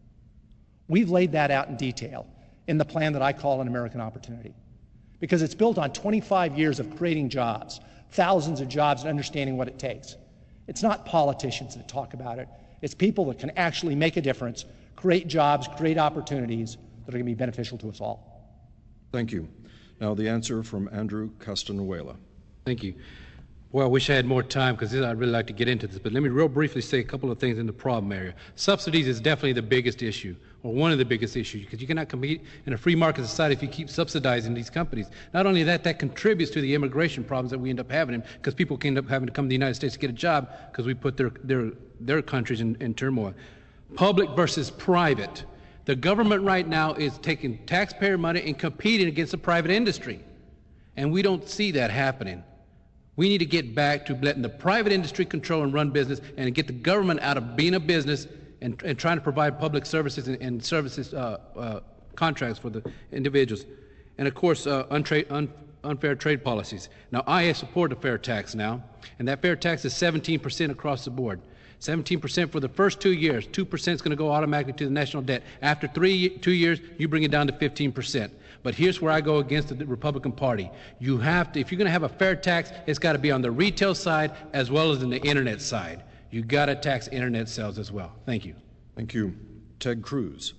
S9: We've laid that out in detail in the plan that I call an American Opportunity, because it's built on twenty-five years of creating jobs, thousands of jobs, and understanding what it takes. It's not politicians that talk about it. It's people that can actually make a difference, create jobs, create opportunities that are going to be beneficial to us all.
S3: Thank you. Now the answer from Andrew Castanuela.
S4: Thank you. Well, I wish I had more time because I'd really like to get into this, but let me real briefly say a couple of things in the problem area. Subsidies is definitely the biggest issue, or one of the biggest issues, because you cannot compete in a free market society if you keep subsidizing these companies. Not only that, that contributes to the immigration problems that we end up having, because people can end up having to come to the United States to get a job because we put their, their, their countries in, in turmoil. Public versus private. The government right now is taking taxpayer money and competing against the private industry, and we don't see that happening. We need to get back to letting the private industry control and run business and get the government out of being a business and, and trying to provide public services and, and services uh, uh, contracts for the individuals. And of course, uh, untra- un- unfair trade policies. Now, I support a fair tax now, and that fair tax is seventeen percent across the board. seventeen percent for the first two years. two percent is going to go automatically to the national debt. After three, two years, you bring it down to fifteen percent. But here's where I go against the Republican Party. You have to, if you're going to have a fair tax, it's got to be on the retail side as well as in the internet side. You got to tax internet sales as well. Thank you.
S3: Thank you. Ted Cruz.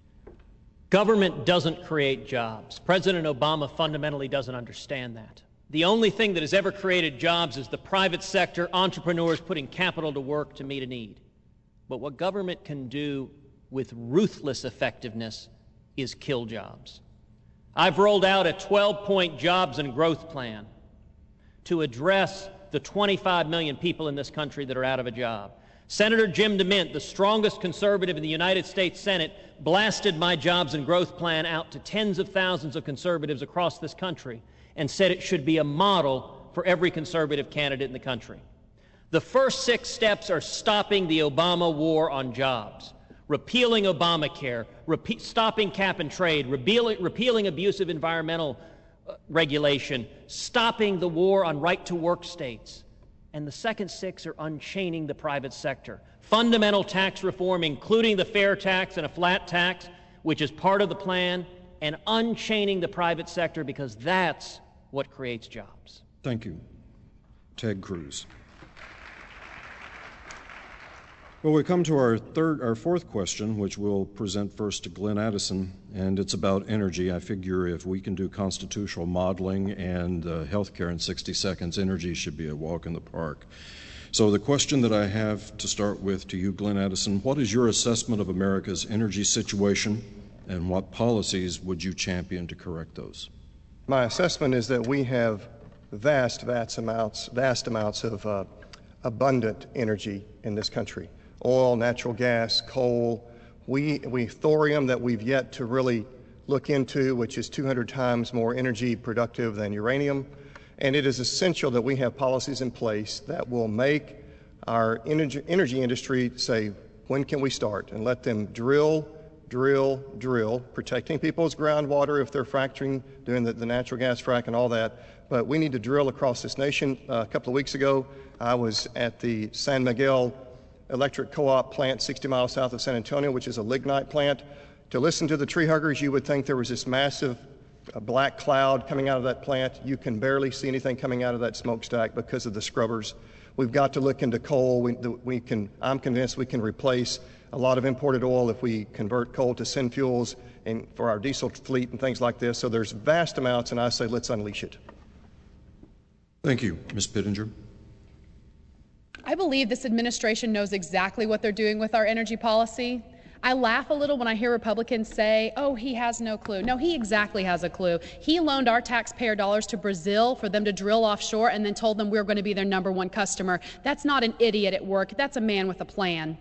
S5: Government doesn't create jobs. President Obama fundamentally doesn't understand that. The only thing that has ever created jobs is the private sector, entrepreneurs putting capital to work to meet a need. But what government can do with ruthless effectiveness is kill jobs. I've rolled out a twelve-point jobs and growth plan to address the twenty-five million people in this country that are out of a job. Senator Jim DeMint, the strongest conservative in the United States Senate, blasted my jobs and growth plan out to tens of thousands of conservatives across this country and said it should be a model for every conservative candidate in the country. The first six steps are stopping the Obama war on jobs, repealing Obamacare, repe- stopping cap and trade, repealing, repealing abusive environmental uh, regulation, stopping the war on right-to-work states. And the second six are unchaining the private sector. Fundamental tax reform, including the fair tax and a flat tax, which is part of the plan, and unchaining the private sector, because that's what creates jobs.
S3: Thank you. Ted Cruz. Well, we come to our third, our fourth question, which we'll present first to Glenn Addison, and it's about energy. I figure if we can do constitutional modeling and uh, healthcare in sixty seconds, energy should be a walk in the park. So the question that I have to start with to you, Glenn Addison, what is your assessment of America's energy situation, and what policies would you champion to correct those?
S7: My assessment is that we have vast, vast amounts, vast amounts of uh, abundant energy in this country. Oil, natural gas, coal, we, we thorium that we've yet to really look into, which is two hundred times more energy productive than uranium. And it is essential that we have policies in place that will make our energy, energy industry say, when can we start? And let them drill, drill, drill, protecting people's groundwater if they're fracturing, doing the, the natural gas frac and all that. But we need to drill across this nation. Uh, a couple of weeks ago, I was at the San Miguel Electric Co-op plant sixty miles south of San Antonio, which is a lignite plant. To listen to the tree huggers, you would think there was this massive uh, black cloud coming out of that plant. You can barely see anything coming out of that smokestack because of the scrubbers. We've got to look into coal. We, we can, I'm convinced we can replace a lot of imported oil if we convert coal to synfuels and for our diesel fleet and things like this. So there's vast amounts, and I say let's unleash it.
S3: Thank you. Miz Pittenger.
S8: I believe this administration knows exactly what they're doing with our energy policy. I laugh a little when I hear Republicans say, oh, he has no clue. No, he exactly has a clue. He loaned our taxpayer dollars to Brazil for them to drill offshore and then told them we were going to be their number one customer. That's not an idiot at work. That's a man with a plan.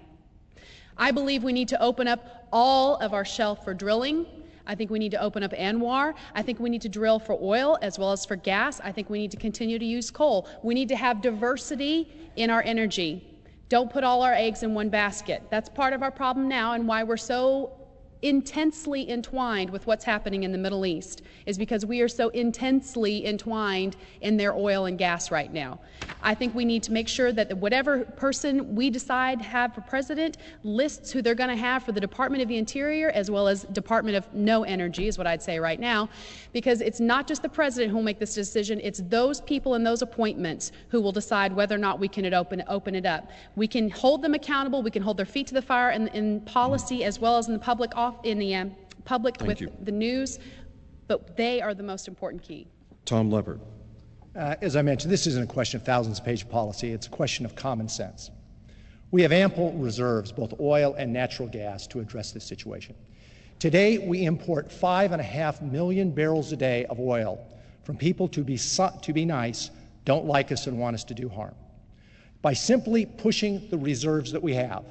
S8: I believe we need to open up all of our shelf for drilling. I think we need to open up ANWR. I think we need to drill for oil as well as for gas. I think we need to continue to use coal. We need to have diversity in our energy. Don't put all our eggs in one basket. That's part of our problem now and why we're so intensely entwined with what's happening in the Middle East is because we are so intensely entwined in their oil and gas right now. I think we need to make sure that whatever person we decide to have for president lists who they're going to have for the Department of the Interior as well as Department of No Energy is what I'd say right now, because it's not just the president who will make this decision, it's those people in those appointments who will decide whether or not we can open, open it up. We can hold them accountable, we can hold their feet to the fire in, in policy as well as in the public office in the um, public
S3: Thank
S8: with
S3: you.
S8: the news, but they are the most important key.
S3: Tom Leppert.
S9: Uh, as I mentioned, this isn't a question of thousands of page policy. It's a question of common sense. We have ample reserves, both oil and natural gas, to address this situation. Today, we import five and a half million barrels a day of oil from people to be, to be nice, don't like us, and want us to do harm. By simply pushing the reserves that we have,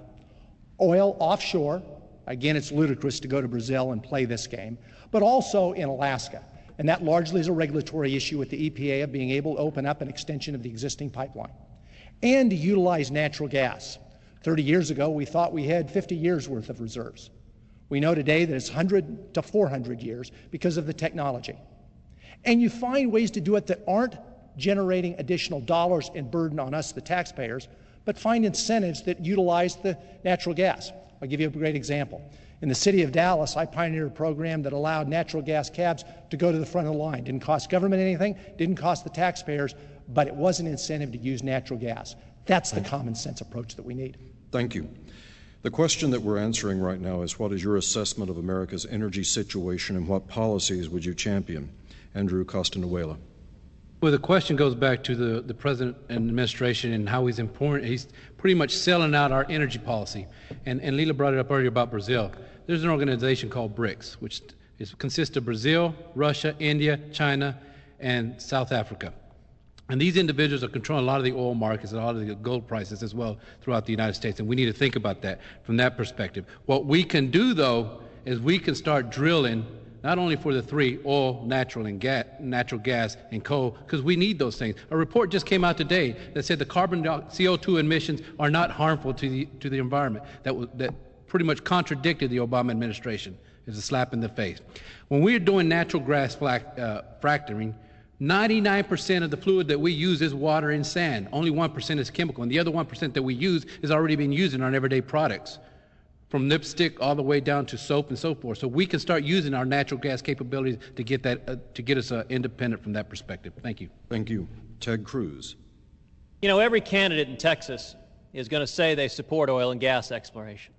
S9: oil offshore, again, it's ludicrous to go to Brazil and play this game, but also in Alaska. And that largely is a regulatory issue with the E P A of being able to open up an extension of the existing pipeline. And to utilize natural gas. thirty years ago, we thought we had fifty years worth of reserves. We know today that it's one hundred to four hundred years because of the technology. And you find ways to do it that aren't generating additional dollars and burden on us, the taxpayers, but find incentives that utilize the natural gas. I'll give you a great example. In the city of Dallas, I pioneered a program that allowed natural gas cabs to go to the front of the line. Didn't cost government anything, didn't cost the taxpayers, but it was an incentive to use natural gas. That's the common sense approach that we need.
S3: Thank you. The question that we're answering right now is, what is your assessment of America's energy situation and what policies would you champion? Andrew Costa-Nuela.
S4: Well, the question goes back to the, the president and administration and how he's important. He's pretty much selling out our energy policy. And, and Leila brought it up earlier about Brazil. There's an organization called BRICS, which is, consists of Brazil, Russia, India, China, and South Africa. And these individuals are controlling a lot of the oil markets and a lot of the gold prices as well throughout the United States. And we need to think about that from that perspective. What we can do, though, is we can start drilling not only for the three, oil, natural, and gas, natural gas, and coal, because we need those things. A report just came out today that said the carbon C O two emissions are not harmful to the to the environment. That was, that pretty much contradicted the Obama administration. It's a slap in the face. When we're doing natural gas frac, uh, fracturing, ninety-nine percent of the fluid that we use is water and sand. Only one percent is chemical, and the other one percent that we use is already being used in our everyday products, from lipstick all the way down to soap and so forth. So we can start using our natural gas capabilities to get that uh, to get us uh, independent from that perspective. Thank you.
S3: Thank you. Ted Cruz.
S5: You know, every candidate in Texas is going to say they support oil and gas exploration.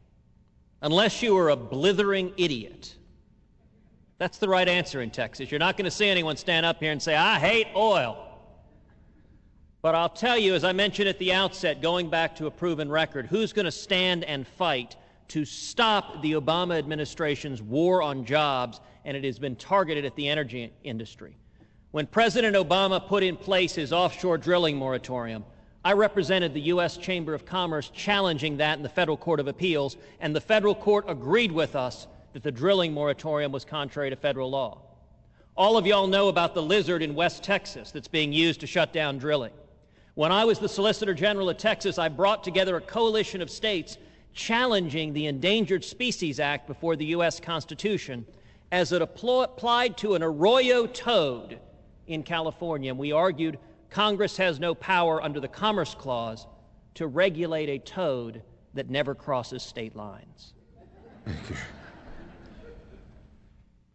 S5: Unless you are a blithering idiot. That's the right answer in Texas. You're not going to see anyone stand up here and say, I hate oil. But I'll tell you, as I mentioned at the outset, going back to a proven record, who's going to stand and fight to stop the Obama administration's war on jobs, and it has been targeted at the energy industry. When President Obama put in place his offshore drilling moratorium, I represented the U S Chamber of Commerce challenging that in the Federal Court of Appeals, and the federal court agreed with us that the drilling moratorium was contrary to federal law. All of y'all know about the lizard in West Texas that's being used to shut down drilling. When I was the Solicitor General of Texas, I brought together a coalition of states challenging the Endangered Species Act before the U S Constitution as it applied to an arroyo toad in California. And we argued Congress has no power under the Commerce Clause to regulate a toad that never crosses state lines.
S3: Thank you.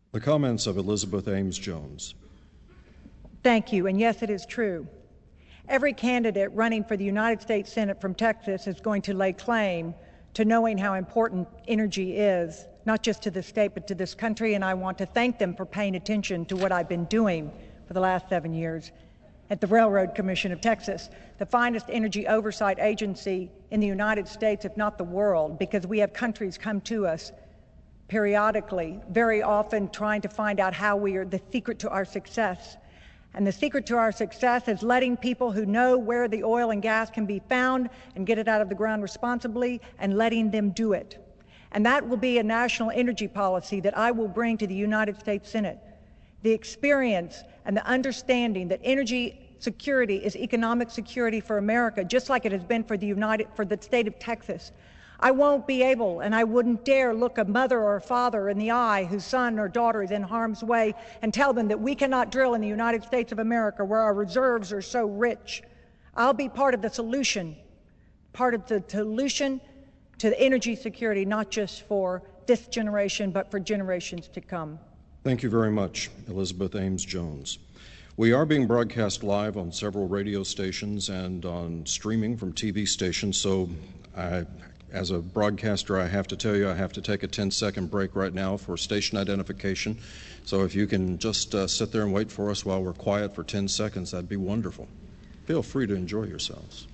S3: The comments of Elizabeth Ames Jones.
S6: Thank you, and yes, it is true. Every candidate running for the United States Senate from Texas is going to lay claim to knowing how important energy is, not just to the state, but to this country, and I want to thank them for paying attention to what I've been doing for the last seven years at the Railroad Commission of Texas, the finest energy oversight agency in the United States, if not the world, because we have countries come to us periodically, very often trying to find out how we are the secret to our success. And the secret to our success is letting people who know where the oil and gas can be found and get it out of the ground responsibly and letting them do it. And that will be a national energy policy that I will bring to the United States Senate. The experience and the understanding that energy security is economic security for America, just like it has been for the United, for the state of Texas. I won't be able, and I wouldn't dare look a mother or a father in the eye whose son or daughter is in harm's way and tell them that we cannot drill in the United States of America where our reserves are so rich. I'll be part of the solution, part of the solution to the energy security, not just for this generation, but for generations to come.
S3: Thank you very much, Elizabeth Ames Jones. We are being broadcast live on several radio stations and on streaming from T V stations, so I, as a broadcaster, I have to tell you I have to take a ten second break right now for station identification. So if you can just uh, sit there and wait for us while we're quiet for ten seconds, that'd be wonderful. Feel free to enjoy yourselves.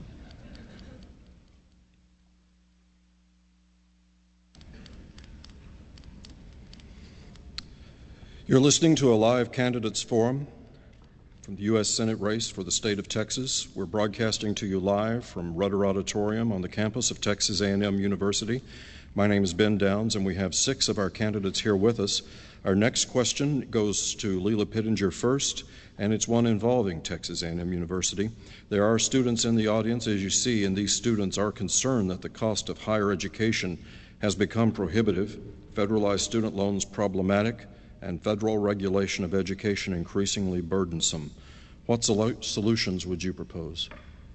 S3: You're listening to a live candidates forum from the U S Senate race for the state of Texas. We're broadcasting to you live from Rudder Auditorium on the campus of Texas A and M University. My name is Ben Downs, and we have six of our candidates here with us. Our next question goes to Leila Pittenger first, and it's one involving Texas A and M University. There are students in the audience, as you see, and these students are concerned that the cost of higher education has become prohibitive, federalized student loans problematic, and federal regulation of education increasingly burdensome. What sol- solutions would you propose?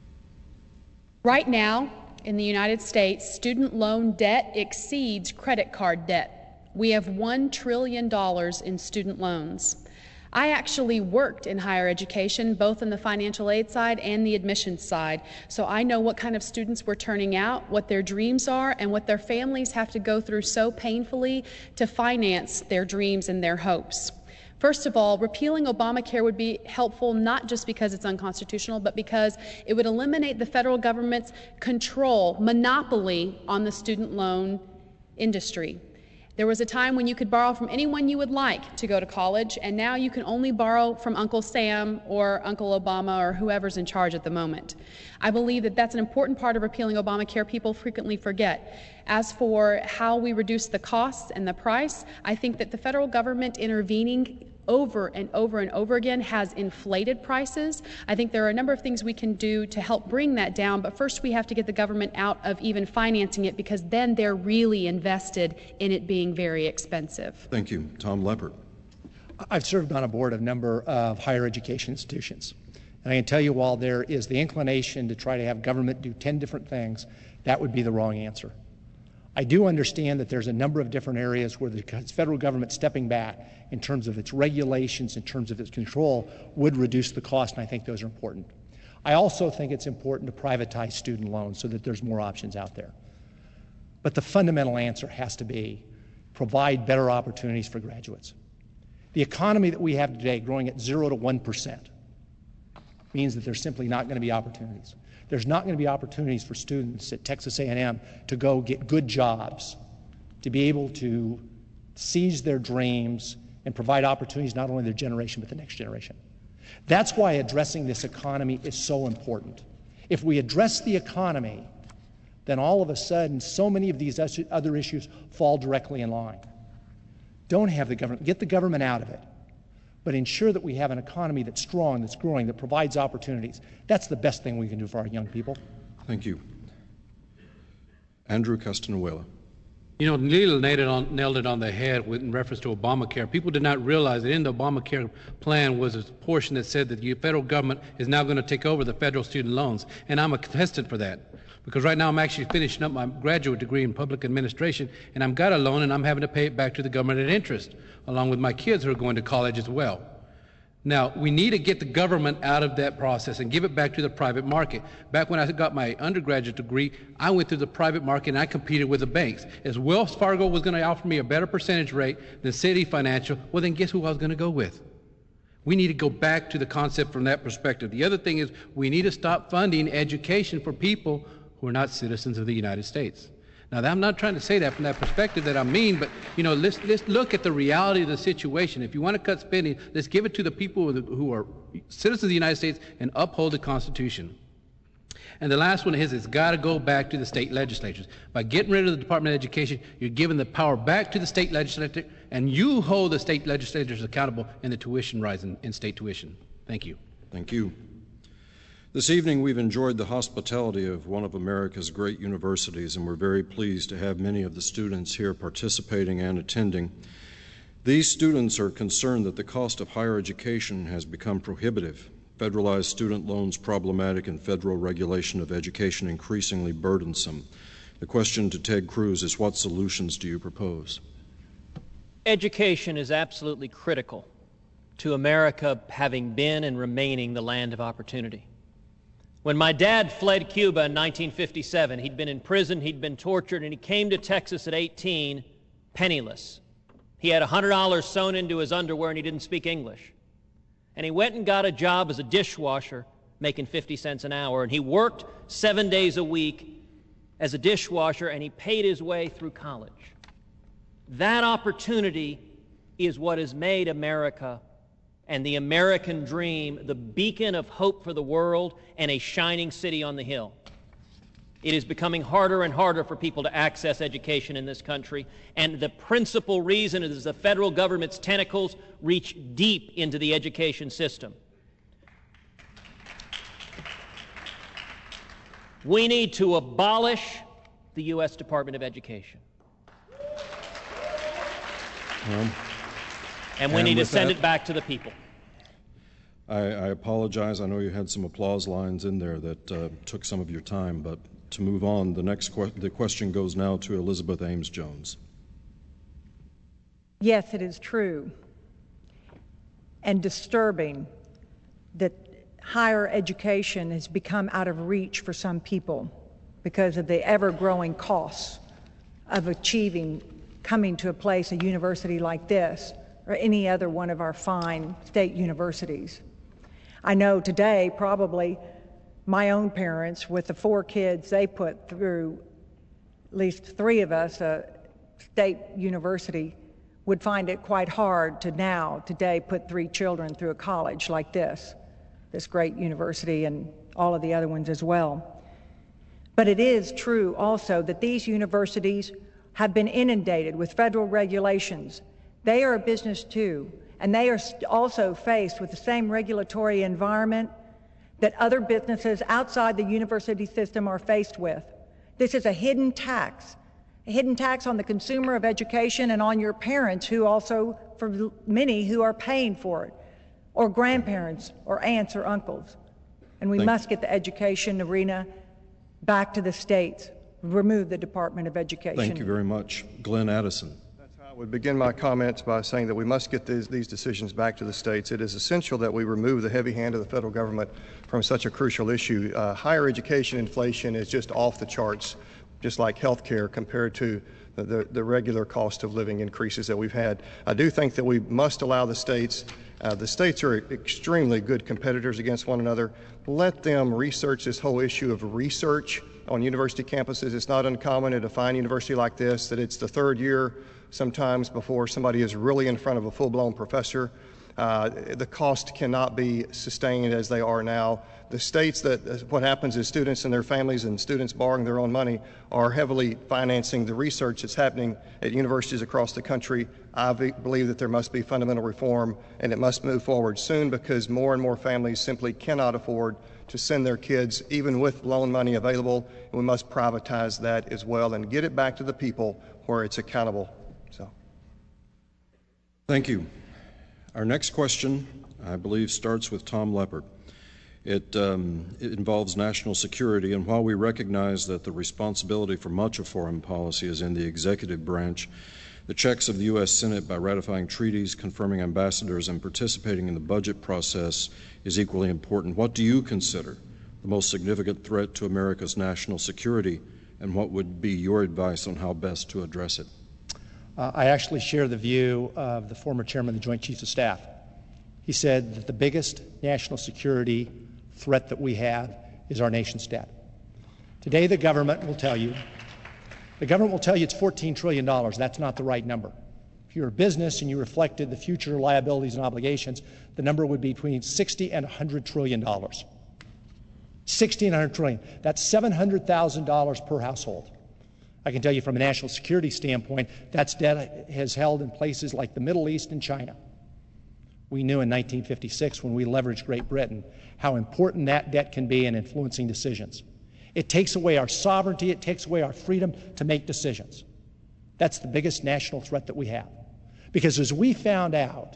S8: Right now, in the United States, student loan debt exceeds credit card debt. We have one trillion dollars in student loans. I actually worked in higher education, both in the financial aid side and the admissions side, so I know what kind of students we're turning out, what their dreams are, and what their families have to go through so painfully to finance their dreams and their hopes. First of all, repealing Obamacare would be helpful not just because it's unconstitutional, but because it would eliminate the federal government's control, monopoly on the student loan industry. There was a time when you could borrow from anyone you would like to go to college, and now you can only borrow from Uncle Sam or Uncle Obama or whoever's in charge at the moment. I believe that that's an important part of repealing Obamacare people frequently forget. As for how we reduce the costs and the price, I think that the federal government intervening over and over and over again has inflated prices. I think there are a number of things we can do to help bring that down, but first we have to get the government out of even financing it, because then they're really invested in it being very expensive.
S3: Thank you. Tom Leppert.
S9: I've served on a board of a number of higher education institutions. And I can tell you, while there is the inclination to try to have government do ten different things, that would be the wrong answer. I do understand that there's a number of different areas where the federal government stepping back in terms of its regulations, in terms of its control, would reduce the cost, and I think those are important. I also think it's important to privatize student loans so that there's more options out there. But the fundamental answer has to be provide better opportunities for graduates. The economy that we have today, growing at zero to one percent, means that there's simply not going to be opportunities. There's not going to be opportunities for students at Texas A and M to go get good jobs, to be able to seize their dreams and provide opportunities not only their generation but the next generation. That's why addressing this economy is so important. If we address the economy, then all of a sudden so many of these other issues fall directly in line. Don't have the government, get the government out of it, but ensure that we have an economy that's strong, that's growing, that provides opportunities. That's the best thing we can do for our young people.
S3: Thank you. Andrew Castanuela.
S4: You know, Leila nailed it on, nailed it on the head with, in reference to Obamacare. People did not realize that in the Obamacare plan was a portion that said that the federal government is now going to take over the federal student loans, and I'm a contestant for that. Because right now I'm actually finishing up my graduate degree in public administration, and I've got a loan and I'm having to pay it back to the government at interest, along with my kids who are going to college as well. Now, we need to get the government out of that process and give it back to the private market. Back when I got my undergraduate degree, I went through the private market and I competed with the banks. As Wells Fargo was going to offer me a better percentage rate than City Financial, well then guess who I was going to go with? We need to go back to the concept from that perspective. The other thing is we need to stop funding education for people who are not citizens of the United States. Now, I'm not trying to say that from that perspective that I mean, but you know, let's let's look at the reality of the situation. If you want to cut spending, let's give it to the people who are citizens of the United States and uphold the Constitution. And the last one is, it's got to go back to the state legislatures. By getting rid of the Department of Education, you're giving the power back to the state legislature, and you hold the state legislatures accountable in the tuition rise in, in state tuition. Thank you.
S3: Thank you. This evening, we've enjoyed the hospitality of one of America's great universities, and we're very pleased to have many of the students here participating and attending. These students are concerned that the cost of higher education has become prohibitive, federalized student loans problematic, and federal regulation of education increasingly burdensome. The question to Ted Cruz is, what solutions do you propose?
S5: Education is absolutely critical to America having been and remaining the land of opportunity. When my dad fled Cuba in nineteen fifty-seven, he'd been in prison, he'd been tortured, and he came to Texas at eighteen, penniless. He had one hundred dollars sewn into his underwear and he didn't speak English. And he went and got a job as a dishwasher, making fifty cents an hour, and he worked seven days a week as a dishwasher, and he paid his way through college. That opportunity is what has made America and the American dream the beacon of hope for the world and a shining city on the hill. It is becoming harder and harder for people to access education in this country, and the principal reason is the federal government's tentacles reach deep into the education system. We need to abolish the U S Department of Education.
S3: Um,
S5: and we
S3: and
S5: need to send
S3: that,
S5: it back to the people.
S3: I, I apologize. I know you had some applause lines in there that uh, took some of your time, but to move on, the next que- the question goes now to Elizabeth Ames Jones.
S6: Yes, it is true and disturbing that higher education has become out of reach for some people because of the ever-growing costs of achieving, coming to a place, a university like this, or any other one of our fine state universities. I know today probably my own parents, with the four kids they put through, at least three of us, a state university, would find it quite hard to now, today, put three children through a college like this, this great university, and all of the other ones as well. But it is true also that these universities have been inundated with federal regulations. They are a business too, and they are also faced with the same regulatory environment that other businesses outside the university system are faced with. This is a hidden tax, a hidden tax on the consumer of education and on your parents, who also, for many, who are paying for it, or grandparents or aunts or uncles. And we
S3: Thank
S6: must get the education arena back to the states, remove the Department of Education.
S3: Thank you very much. Glenn Addison.
S7: I would begin my comments by saying that we must get these, these decisions back to the states. It is essential that we remove the heavy hand of the federal government from such a crucial issue. Uh, higher education inflation is just off the charts, just like health care, compared to the, the, the regular cost of living increases that we've had. I do think that we must allow the states, uh, the states are extremely good competitors against one another. Let them research this whole issue of research on university campuses. It's not uncommon at a fine university like this that it's the third year sometimes before somebody is really in front of a full-blown professor. Uh, the cost cannot be sustained as they are now. The states that, what happens is students and their families and students borrowing their own money are heavily financing the research that's happening at universities across the country. I believe that there must be fundamental reform, and it must move forward soon, because more and more families simply cannot afford to send their kids, even with loan money available, and we must privatize that as well and get it back to the people where it's accountable. So,
S3: thank you. Our next question, I believe, starts with Tom Leppert. It, um, it involves national security, and while we recognize that the responsibility for much of foreign policy is in the executive branch, the checks of the U S Senate by ratifying treaties, confirming ambassadors, and participating in the budget process is equally important. What do you consider the most significant threat to America's national security, and what would be your advice on how best to address it?
S9: Uh, I actually share the view of the former chairman of the Joint Chiefs of Staff. He said that the biggest national security threat that we have is our nation's debt. Today, the government will tell you, the government will tell you it's fourteen trillion dollars. That's not the right number. If you're a business and you reflected the future liabilities and obligations, the number would be between sixty and one hundred trillion dollars. sixty and one hundred trillion. That's seven hundred thousand dollars per household. I can tell you from a national security standpoint, that's debt has held in places like the Middle East and China. We knew in nineteen fifty-six, when we leveraged Great Britain, how important that debt can be in influencing decisions. It takes away our sovereignty, it takes away our freedom to make decisions. That's the biggest national threat that we have. Because as we found out,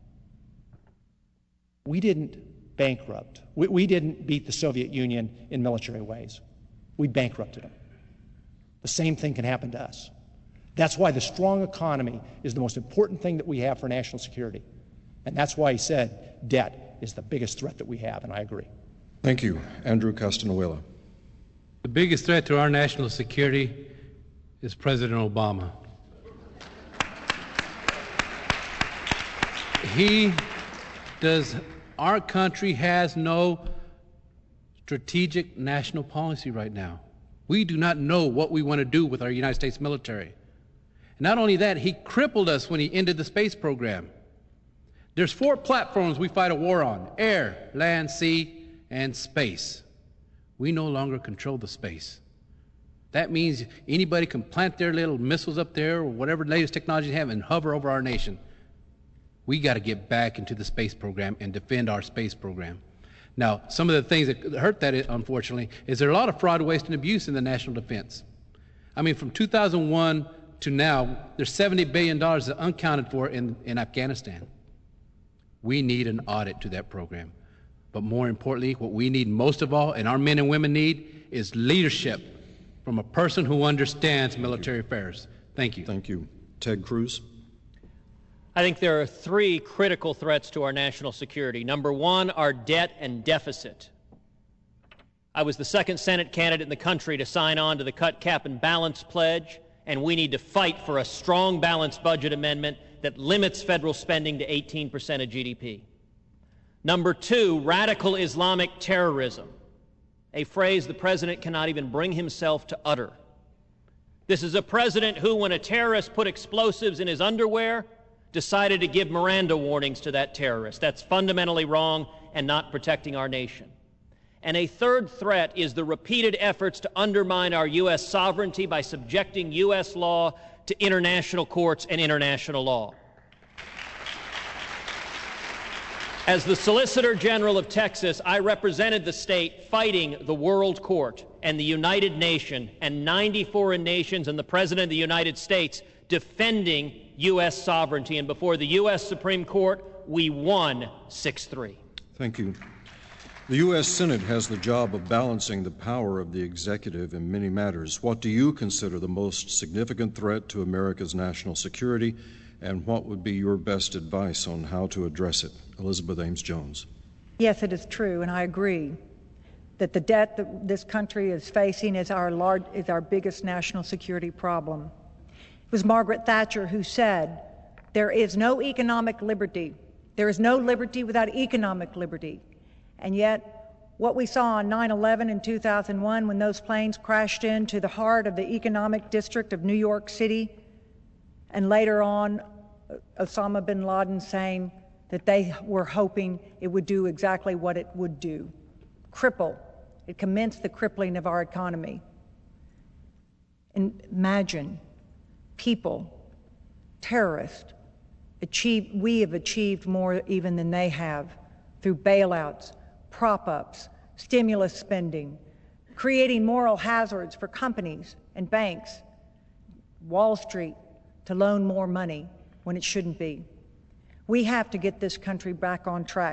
S9: we didn't bankrupt. We, we didn't beat the Soviet Union in military ways. We bankrupted them. The same thing can happen to us. That's why the strong economy is the most important thing that we have for national security. And that's why he said debt is the biggest threat that we have, and I agree.
S3: Thank you. Andrew Castanuela.
S4: The biggest threat to our national security is President Obama. He does, our country has no strategic national policy right now. We do not know what we want to do with our United States military. Not only that, he crippled us when he ended the space program. There's four platforms we fight a war on: air, land, sea, and space. We no longer control the space. That means anybody can plant their little missiles up there or whatever latest technology they have and hover over our nation. We got to get back into the space program and defend our space program. Now, some of the things that hurt that, unfortunately, is there are a lot of fraud, waste, and abuse in the national defense. I mean, from two thousand one to now, there's seventy billion dollars that's unaccounted for in, in Afghanistan. We need an audit to that program. But more importantly, what we need most of all, and our men and women need, is leadership from a person who understands military affairs. Thank you.
S3: Thank you. Ted Cruz.
S5: I think there are three critical threats to our national security. Number one, our debt and deficit. I was the second Senate candidate in the country to sign on to the Cut, Cap, and Balance Pledge, and we need to fight for a strong balanced budget amendment that limits federal spending to eighteen percent of G D P. Number two, radical Islamic terrorism, a phrase the president cannot even bring himself to utter. This is a president who, when a terrorist put explosives in his underwear, decided to give Miranda warnings to that terrorist. That's fundamentally wrong and not protecting our nation. And a third threat is the repeated efforts to undermine our U S sovereignty by subjecting U S law to international courts and international law. As the Solicitor General of Texas, I represented the state fighting the World Court and the United Nations and ninety foreign nations and the President of the United States defending U S sovereignty. And before the U S Supreme Court, we won six three.
S3: Thank you. The U S Senate has the job of balancing the power of the executive in many matters. What do you consider the most significant threat to America's national security, and what would be your best advice on how to address it? Elizabeth Ames Jones.
S6: Yes, it is true, and I agree that the debt that this country is facing is our, large, is our biggest national security problem. It was Margaret Thatcher who said, "There is no economic liberty. There is no liberty without economic liberty." And yet, what we saw on nine eleven in two thousand one, when those planes crashed into the heart of the economic district of New York City, and later on, Osama bin Laden saying that they were hoping it would do exactly what it would do, cripple. It commenced the crippling of our economy. And imagine people, terrorists, achieve, we have achieved more even than they have through bailouts, prop-ups, stimulus spending, creating moral hazards for companies and banks, Wall Street to loan more money when it shouldn't be. We have to get this country back on track,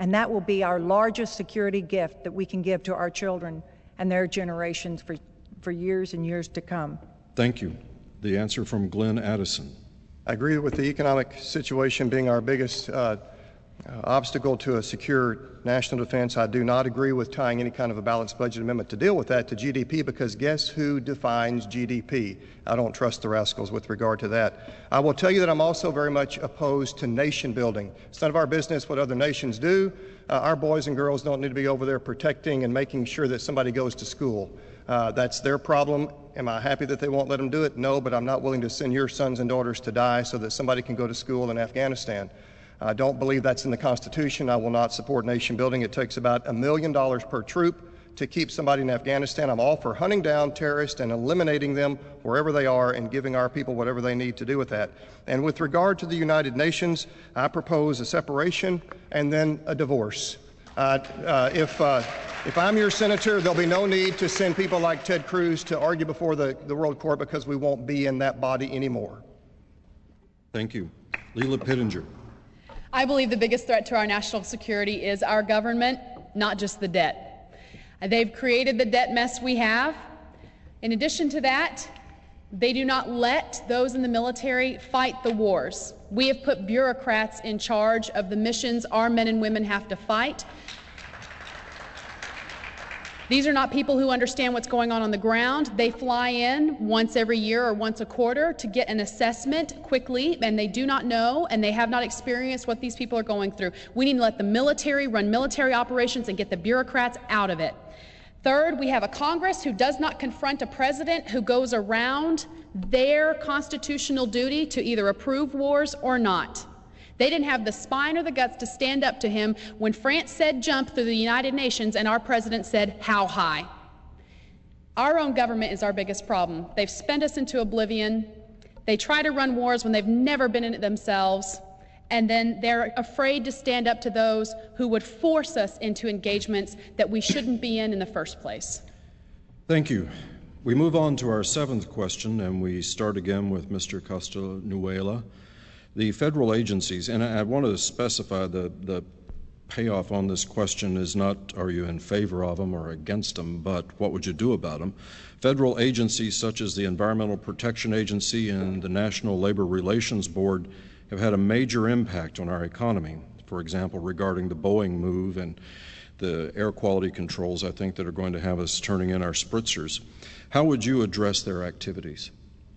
S6: And that will be our largest security gift that we can give to our children and their generations for, for years and years to come.
S3: Thank you. The answer from Glenn Addison.
S7: I agree with the economic situation being our biggest uh, uh, obstacle to a secure national defense. I do not agree with tying any kind of a balanced budget amendment to deal with that to G D P, because guess who defines G D P? I don't trust the rascals with regard to that. I will tell you that I'm also very much opposed to nation building. It's none of our business what other nations do. Uh, our boys and girls don't need to be over there protecting and making sure that somebody goes to school. Uh, that's their problem. Am I happy that they won't let them do it? No, but I'm not willing to send your sons and daughters to die so that somebody can go to school in Afghanistan. I don't believe that's in the Constitution. I will not support nation building. It takes about a million dollars per troop to keep somebody in Afghanistan. I'm all for hunting down terrorists and eliminating them wherever they are and giving our people whatever they need to do with that. And with regard to the United Nations, I propose a separation and then a divorce. Uh, uh, if, uh, if I'm your senator, there'll be no need to send people like Ted Cruz to argue before the, the World Court, because we won't be in that body anymore.
S3: Thank you. Leila Pittenger.
S8: I believe the biggest threat to our national security is our government, not just the debt. They've created the debt mess we have. In addition to that, they do not let those in the military fight the wars. We have put bureaucrats in charge of the missions our men and women have to fight. These are not people who understand what's going on on the ground. They fly in once every year or once a quarter to get an assessment quickly, and they do not know and they have not experienced what these people are going through. We need to let the military run military operations and get the bureaucrats out of it. Third, we have a Congress who does not confront a president who goes around their constitutional duty to either approve wars or not. They didn't have the spine or the guts to stand up to him when France said jump through the United Nations and our president said how high. Our own government is our biggest problem. They've spent us into oblivion. They try to run wars when they've never been in it themselves. And then they're afraid to stand up to those who would force us into engagements that we shouldn't be in in the first place.
S3: Thank you. We move on to our seventh question, and we start again with Mister Costanuela. The federal agencies, and I want to specify the, the payoff on this question is not are you in favor of them or against them, but what would you do about them? Federal agencies such as the Environmental Protection Agency and the National Labor Relations Board have had a major impact on our economy. For example, regarding the Boeing move and the air quality controls, I think, that are going to have us turning in our spritzers. How would you address their activities?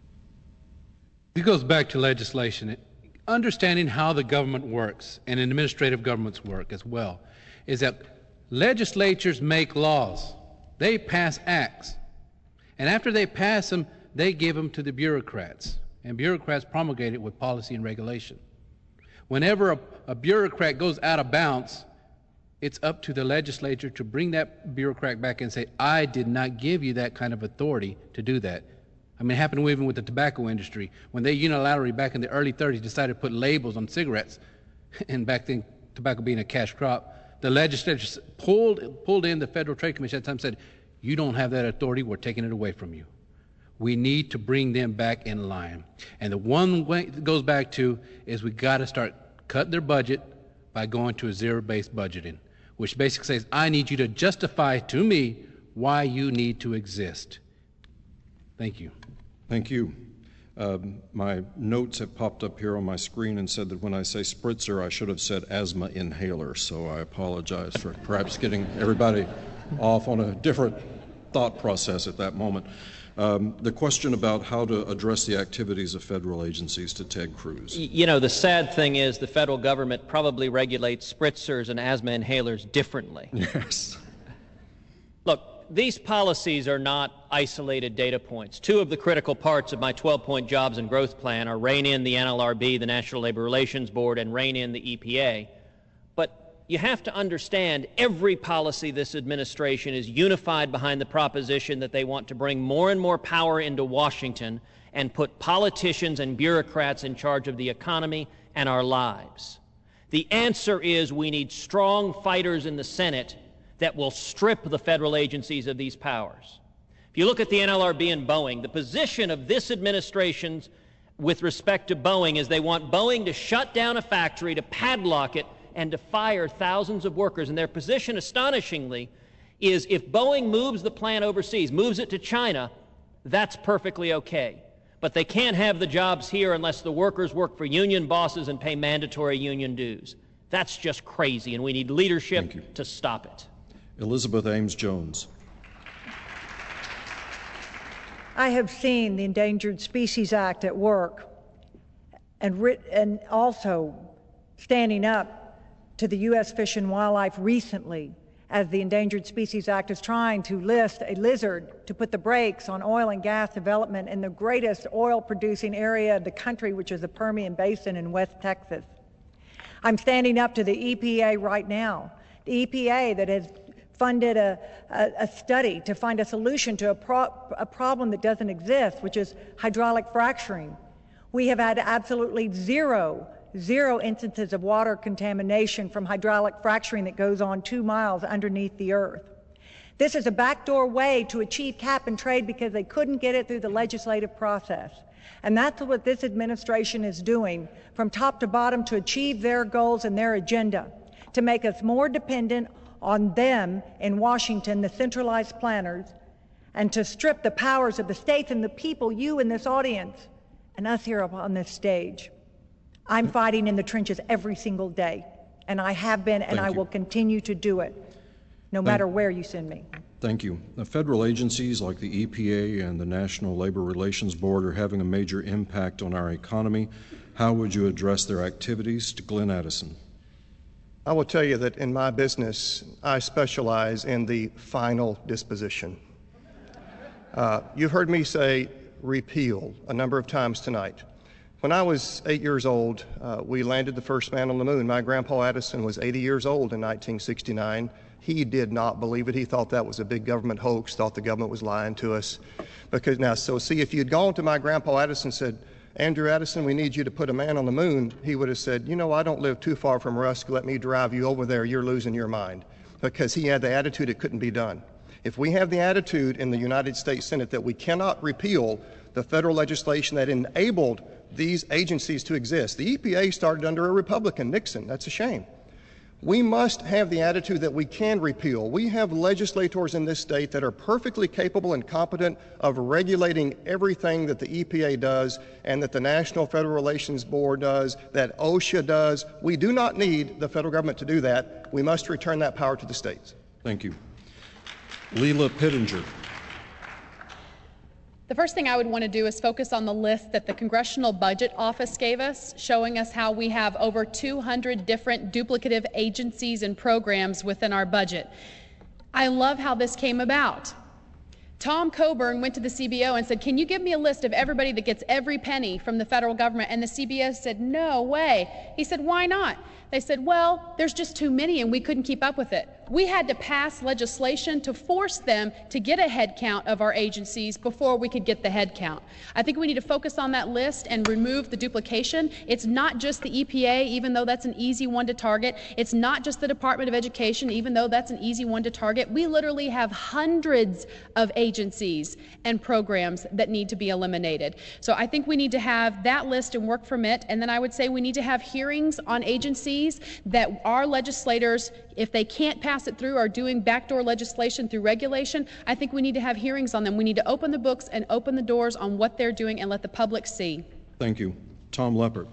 S4: It goes back to legislation. Understanding how the government works and administrative governments work as well is that legislatures make laws. They pass acts. And after they pass them, they give them to the bureaucrats. And bureaucrats promulgate it with policy and regulation. Whenever a, a bureaucrat goes out of bounds, it's up to the legislature to bring that bureaucrat back and say, I did not give you that kind of authority to do that. I mean, it happened even with the tobacco industry. When they unilaterally, back in the early thirties, decided to put labels on cigarettes, and back then tobacco being a cash crop, the legislature pulled, pulled in the Federal Trade Commission at the time and said, you don't have that authority, we're taking it away from you. We need to bring them back in line. And the one way it goes back to is we got to start cutting their budget by going to a zero-based budgeting, which basically says, I need you to justify to me why you need to exist. Thank you.
S3: Thank you. Um, my notes have popped up here on my screen and said that when I say spritzer, I should have said asthma inhaler, so I apologize for perhaps getting everybody off on a different thought process at that moment. Um, the question about how to address the activities of federal agencies to Ted Cruz.
S5: You know, the sad thing is the federal government probably regulates spritzers and asthma inhalers differently.
S3: Yes.
S5: Look, these policies are not isolated data points. Two of the critical parts of my twelve-point jobs and growth plan are rein in the N L R B, the National Labor Relations Board, and rein in the E P A. But you have to understand every policy this administration is unified behind the proposition that they want to bring more and more power into Washington and put politicians and bureaucrats in charge of the economy and our lives. The answer is we need strong fighters in the Senate that will strip the federal agencies of these powers. If you look at the N L R B and Boeing, the position of this administration with respect to Boeing is they want Boeing to shut down a factory, to padlock it, and to fire thousands of workers. And their position, astonishingly, is if Boeing moves the plant overseas, moves it to China, that's perfectly okay. But they can't have the jobs here unless the workers work for union bosses and pay mandatory union dues. That's just crazy, and we need leadership to stop it.
S3: Elizabeth Ames Jones.
S6: I have seen the Endangered Species Act at work, and, writ- and also standing up to the U S Fish and Wildlife recently as the Endangered Species Act is trying to list a lizard to put the brakes on oil and gas development in the greatest oil-producing area of the country, which is the Permian Basin in West Texas. I'm standing up to the E P A right now, the E P A that has funded a, a, a study to find a solution to a, pro a problem that doesn't exist, which is hydraulic fracturing. We have had absolutely zero, zero instances of water contamination from hydraulic fracturing that goes on two miles underneath the earth. This is a backdoor way to achieve cap and trade because they couldn't get it through the legislative process. And that's what this administration is doing from top to bottom to achieve their goals and their agenda, to make us more dependent on them in Washington, the centralized planners, and to strip the powers of the states and the people, you in this audience, and us here up on this stage. I'm fighting in the trenches every single day, and I have been, and I will continue to do it, no matter where you send me.
S3: Thank you. The federal agencies like the E P A and the National Labor Relations Board are having a major impact on our economy. How would you address their activities? To Glenn Addison.
S7: I will tell you that in my business, I specialize in the final disposition. Uh, you've heard me say repeal a number of times tonight. When I was eight years old, uh, we landed the first man on the moon. My grandpa Addison was eighty years old in nineteen sixty-nine. He did not believe it. He thought that was a big government hoax, thought the government was lying to us. Because now, so see, if you'd gone to my grandpa Addison and said, Andrew Addison, we need you to put a man on the moon, he would have said, you know, I don't live too far from Rusk. Let me drive you over there. You're losing your mind. Because he had the attitude it couldn't be done. If we have the attitude in the United States Senate that we cannot repeal the federal legislation that enabled these agencies to exist, the E P A started under a Republican, Nixon. That's a shame. We must have the attitude that we can repeal. We have legislators in this state that are perfectly capable and competent of regulating everything that the E P A does and that the National Federal Relations Board does, that OSHA does. We do not need the federal government to do that. We must return that power to the states.
S3: Thank you. Leila Pittenger.
S8: The first thing I would want to do is focus on the list that the Congressional Budget Office gave us, showing us how we have over two hundred different duplicative agencies and programs within our budget. I love how this came about. Tom Coburn went to the C B O and said, can you give me a list of everybody that gets every penny from the federal government? And the C B O said, no way. He said, why not? They said, well, there's just too many and we couldn't keep up with it. We had to pass legislation to force them to get a head count of our agencies before we could get the head count. I think we need to focus on that list and remove the duplication. It's not just the E P A, even though that's an easy one to target. It's not just the Department of Education, even though that's an easy one to target. We literally have hundreds of agencies and programs that need to be eliminated. So I think we need to have that list and work from it. And then I would say we need to have hearings on agencies that our legislators, if they can't pass it through, are doing backdoor legislation through regulation. I think we need to have hearings on them. We need to open the books and open the doors on what they're doing and let the public see.
S3: Thank you. Tom Leppert.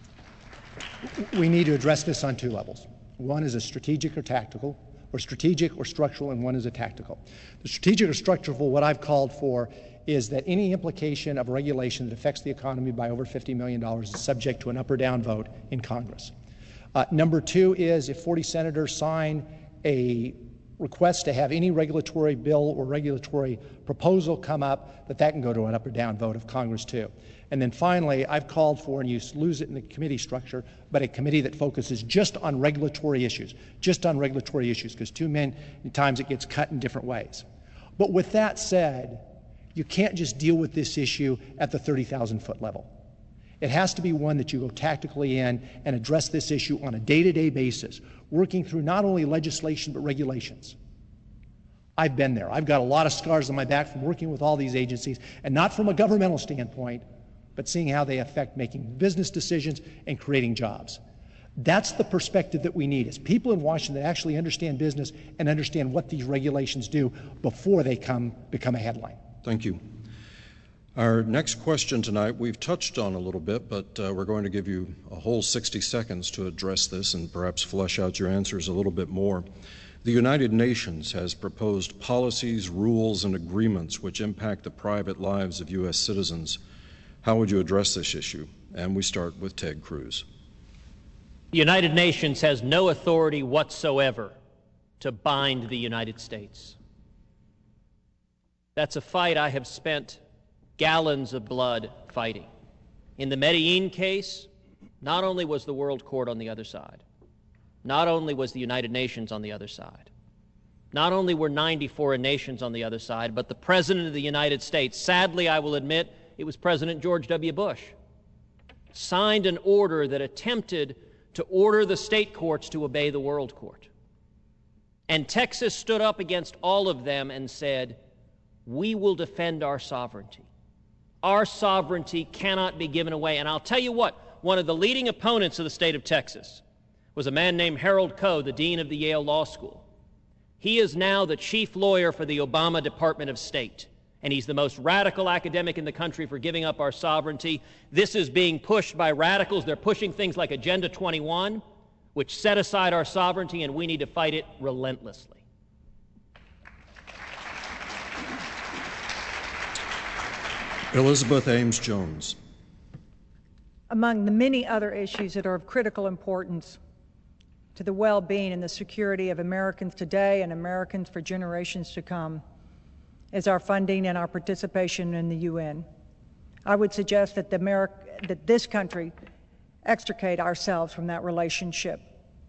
S9: We need to address this on two levels. One is a strategic or tactical, or strategic or structural, and one is a tactical. The strategic or structural, what I've called for is that any implication of regulation that affects the economy by over fifty million dollars is subject to an up or down vote in Congress. Uh, number two is if forty senators sign a request to have any regulatory bill or regulatory proposal come up, that that can go to an up or down vote of Congress too. And then finally, I've called for, and you lose it in the committee structure, but a committee that focuses just on regulatory issues, just on regulatory issues, because too many times it gets cut in different ways. But with that said, you can't just deal with this issue at the thirty thousand foot level. It has to be one that you go tactically in and address this issue on a day-to-day basis, working through not only legislation but regulations. I've been there. I've got a lot of scars on my back from working with all these agencies, and not from a governmental standpoint, but seeing how they affect making business decisions and creating jobs. That's the perspective that we need, is people in Washington that actually understand business and understand what these regulations do before they come become a headline.
S3: Thank you. Our next question tonight, we've touched on a little bit, but uh, we're going to give you a whole sixty seconds to address this and perhaps flesh out your answers a little bit more. The United Nations has proposed policies, rules, and agreements which impact the private lives of U S citizens. How would you address this issue? And we start with Ted Cruz.
S5: The United Nations has no authority whatsoever to bind the United States. That's a fight I have spent gallons of blood fighting. In the Medellin case, not only was the World Court on the other side, not only was the United Nations on the other side, not only were ninety foreign nations on the other side, but the President of the United States, sadly I will admit, it was President George W. Bush, signed an order that attempted to order the state courts to obey the World Court. And Texas stood up against all of them and said, we will defend our sovereignty. Our sovereignty cannot be given away. And I'll tell you what, one of the leading opponents of the state of Texas was a man named Harold Koh, the dean of the Yale Law School. He is now the chief lawyer for the Obama Department of State, and he's the most radical academic in the country for giving up our sovereignty. This is being pushed by radicals. They're pushing things like Agenda twenty-one, which set aside our sovereignty, and we need to fight it relentlessly.
S3: Elizabeth Ames Jones.
S6: Among the many other issues that are of critical importance to the well-being and the security of Americans today and Americans for generations to come is our funding and our participation in the U N. I would suggest that, the Ameri- that this country extricate ourselves from that relationship.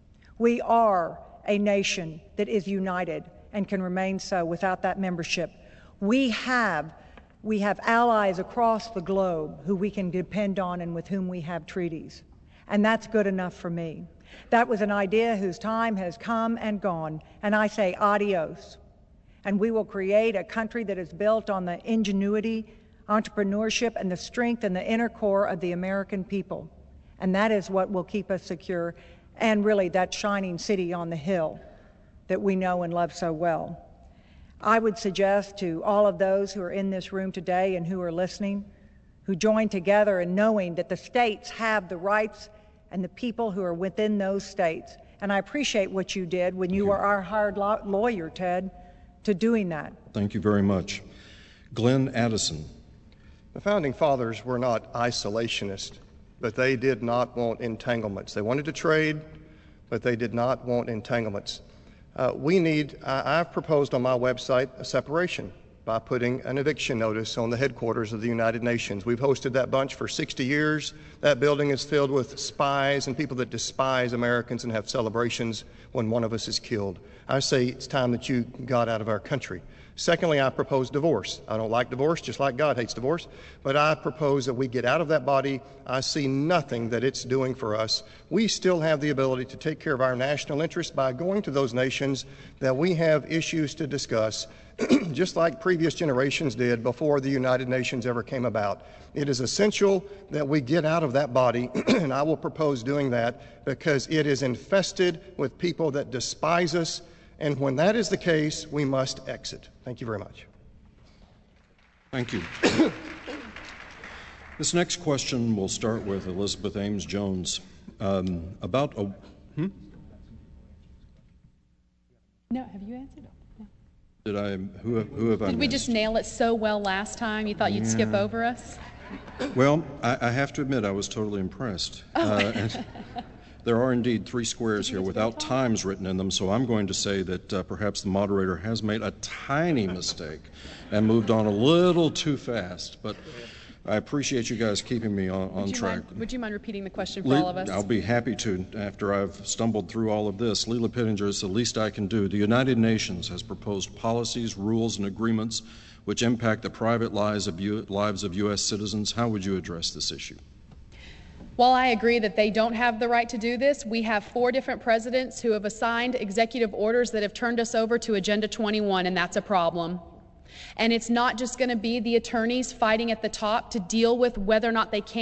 S6: We are a nation that is united and can remain so without that membership. We have, we have allies across the globe who we can depend on and with whom we have treaties. And that's good enough for me. That was an idea whose time has come and gone, and I say adios. And we will create a country that is built on the ingenuity, entrepreneurship, and the strength and the inner core of the American people. And that is what will keep us secure, and really that shining city on the hill that we know and love so well. I would suggest to all of those who are in this room today and who are listening, who join together in knowing that the states have the rights and the people who are within those states. And I appreciate what you did when you were our hired lawyer, Ted, to doing that.
S3: Thank you very much. Glenn Addison.
S7: The Founding Fathers were not isolationists, but they did not want entanglements. They wanted to trade, but they did not want entanglements. Uh, we need, I, I've proposed on my website a separation by putting an eviction notice on the headquarters of the United Nations. We've hosted that bunch for sixty years. That building is filled with spies and people that despise Americans and have celebrations when one of us is killed. I say it's time that you got out of our country. Secondly, I propose divorce. I don't like divorce, just like God hates divorce, but I propose that we get out of that body. I see nothing that it's doing for us. We still have the ability to take care of our national interests by going to those nations that we have issues to discuss, just like previous generations did before the United Nations ever came about. It is essential that we get out of that body, and I will propose doing that because it is infested with people that despise us. And when that is the case, we must exit. Thank you very much.
S3: Thank you. This next question will start with Elizabeth Ames Jones. Um, about a... Hmm?
S8: No, have you answered? No.
S3: Did I... Who, who have I
S8: Did we
S3: missed?
S8: just nail it so well last time you thought you'd
S3: Yeah.
S8: skip over us?
S3: Well, I, I have to admit I was totally impressed.
S8: Oh.
S3: Uh, and there are indeed three squares here without times written in them, so I'm going to say that uh, perhaps the moderator has made a tiny mistake and moved on a little too fast. But I appreciate you guys keeping me on, on
S8: would
S3: track.
S8: Mind, would you mind repeating the question for
S3: Le-
S8: all of us?
S3: I'll be happy to after I've stumbled through all of this. Leela Pittenger, it's the least I can do. The United Nations has proposed policies, rules, and agreements which impact the private lives of, U- lives of U S citizens. How would you address this issue?
S8: While I agree that they don't have the right to do this, we have four different presidents who have assigned executive orders that have turned us over to Agenda twenty-one, and that's a problem. And it's not just going to be the attorneys fighting at the top to deal with whether or not they can or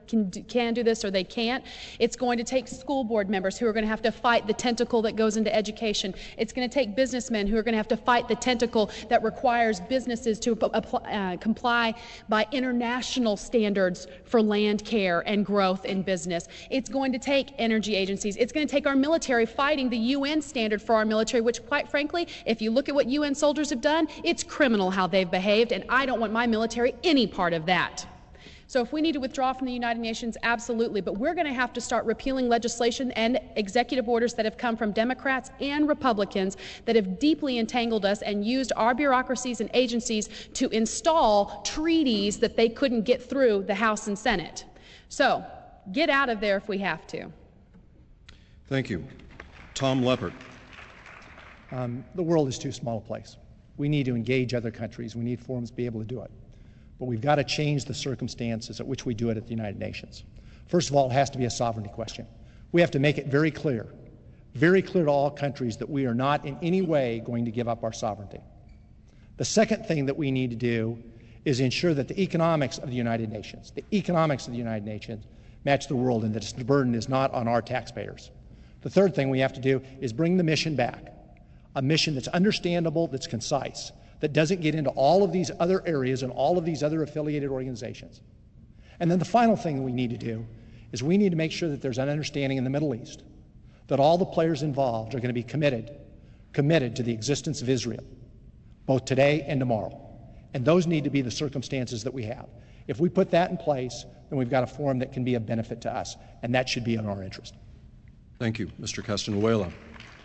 S8: can do, can do this or they can't. It's going to take school board members who are going to have to fight the tentacle that goes into education. It's going to take businessmen who are going to have to fight the tentacle that requires businesses to uh, comply by international standards for land care and growth in business. It's going to take energy agencies. It's going to take our military fighting the U N standard for our military, which, quite frankly, if you look at what U N soldiers have done, it's criminal how they've behaved, and I don't want my military any part of that. So if we need to withdraw from the United Nations, absolutely, but we're going to have to start repealing legislation and executive orders that have come from Democrats and Republicans that have deeply entangled us and used our bureaucracies and agencies to install treaties that they couldn't get through the House and Senate. So get out of there if we have to.
S3: Thank you. Tom Leppert.
S9: Um, the world is too small a place. We need to engage other countries. We need forums to be able to do it. But we've got to change the circumstances at which we do it at the United Nations. First of all, it has to be a sovereignty question. We have to make it very clear, very clear to all countries that we are not in any way going to give up our sovereignty. The second thing that we need to do is ensure that the economics of the United Nations, the economics of the United Nations match the world and that the burden is not on our taxpayers. The third thing we have to do is bring the mission back, a mission that's understandable, that's concise, that doesn't get into all of these other areas and all of these other affiliated organizations. And then the final thing that we need to do is we need to make sure that there's an understanding in the Middle East, that all the players involved are going to be committed, committed to the existence of Israel, both today and tomorrow. And those need to be the circumstances that we have. If we put that in place, then we've got a forum that can be of benefit to us, and that should be in our interest.
S3: Thank you. Mister Castanuela.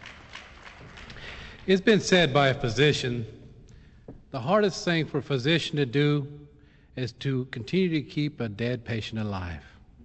S4: It's been said by a physician, the hardest thing for a physician to do is to continue to keep a dead patient alive.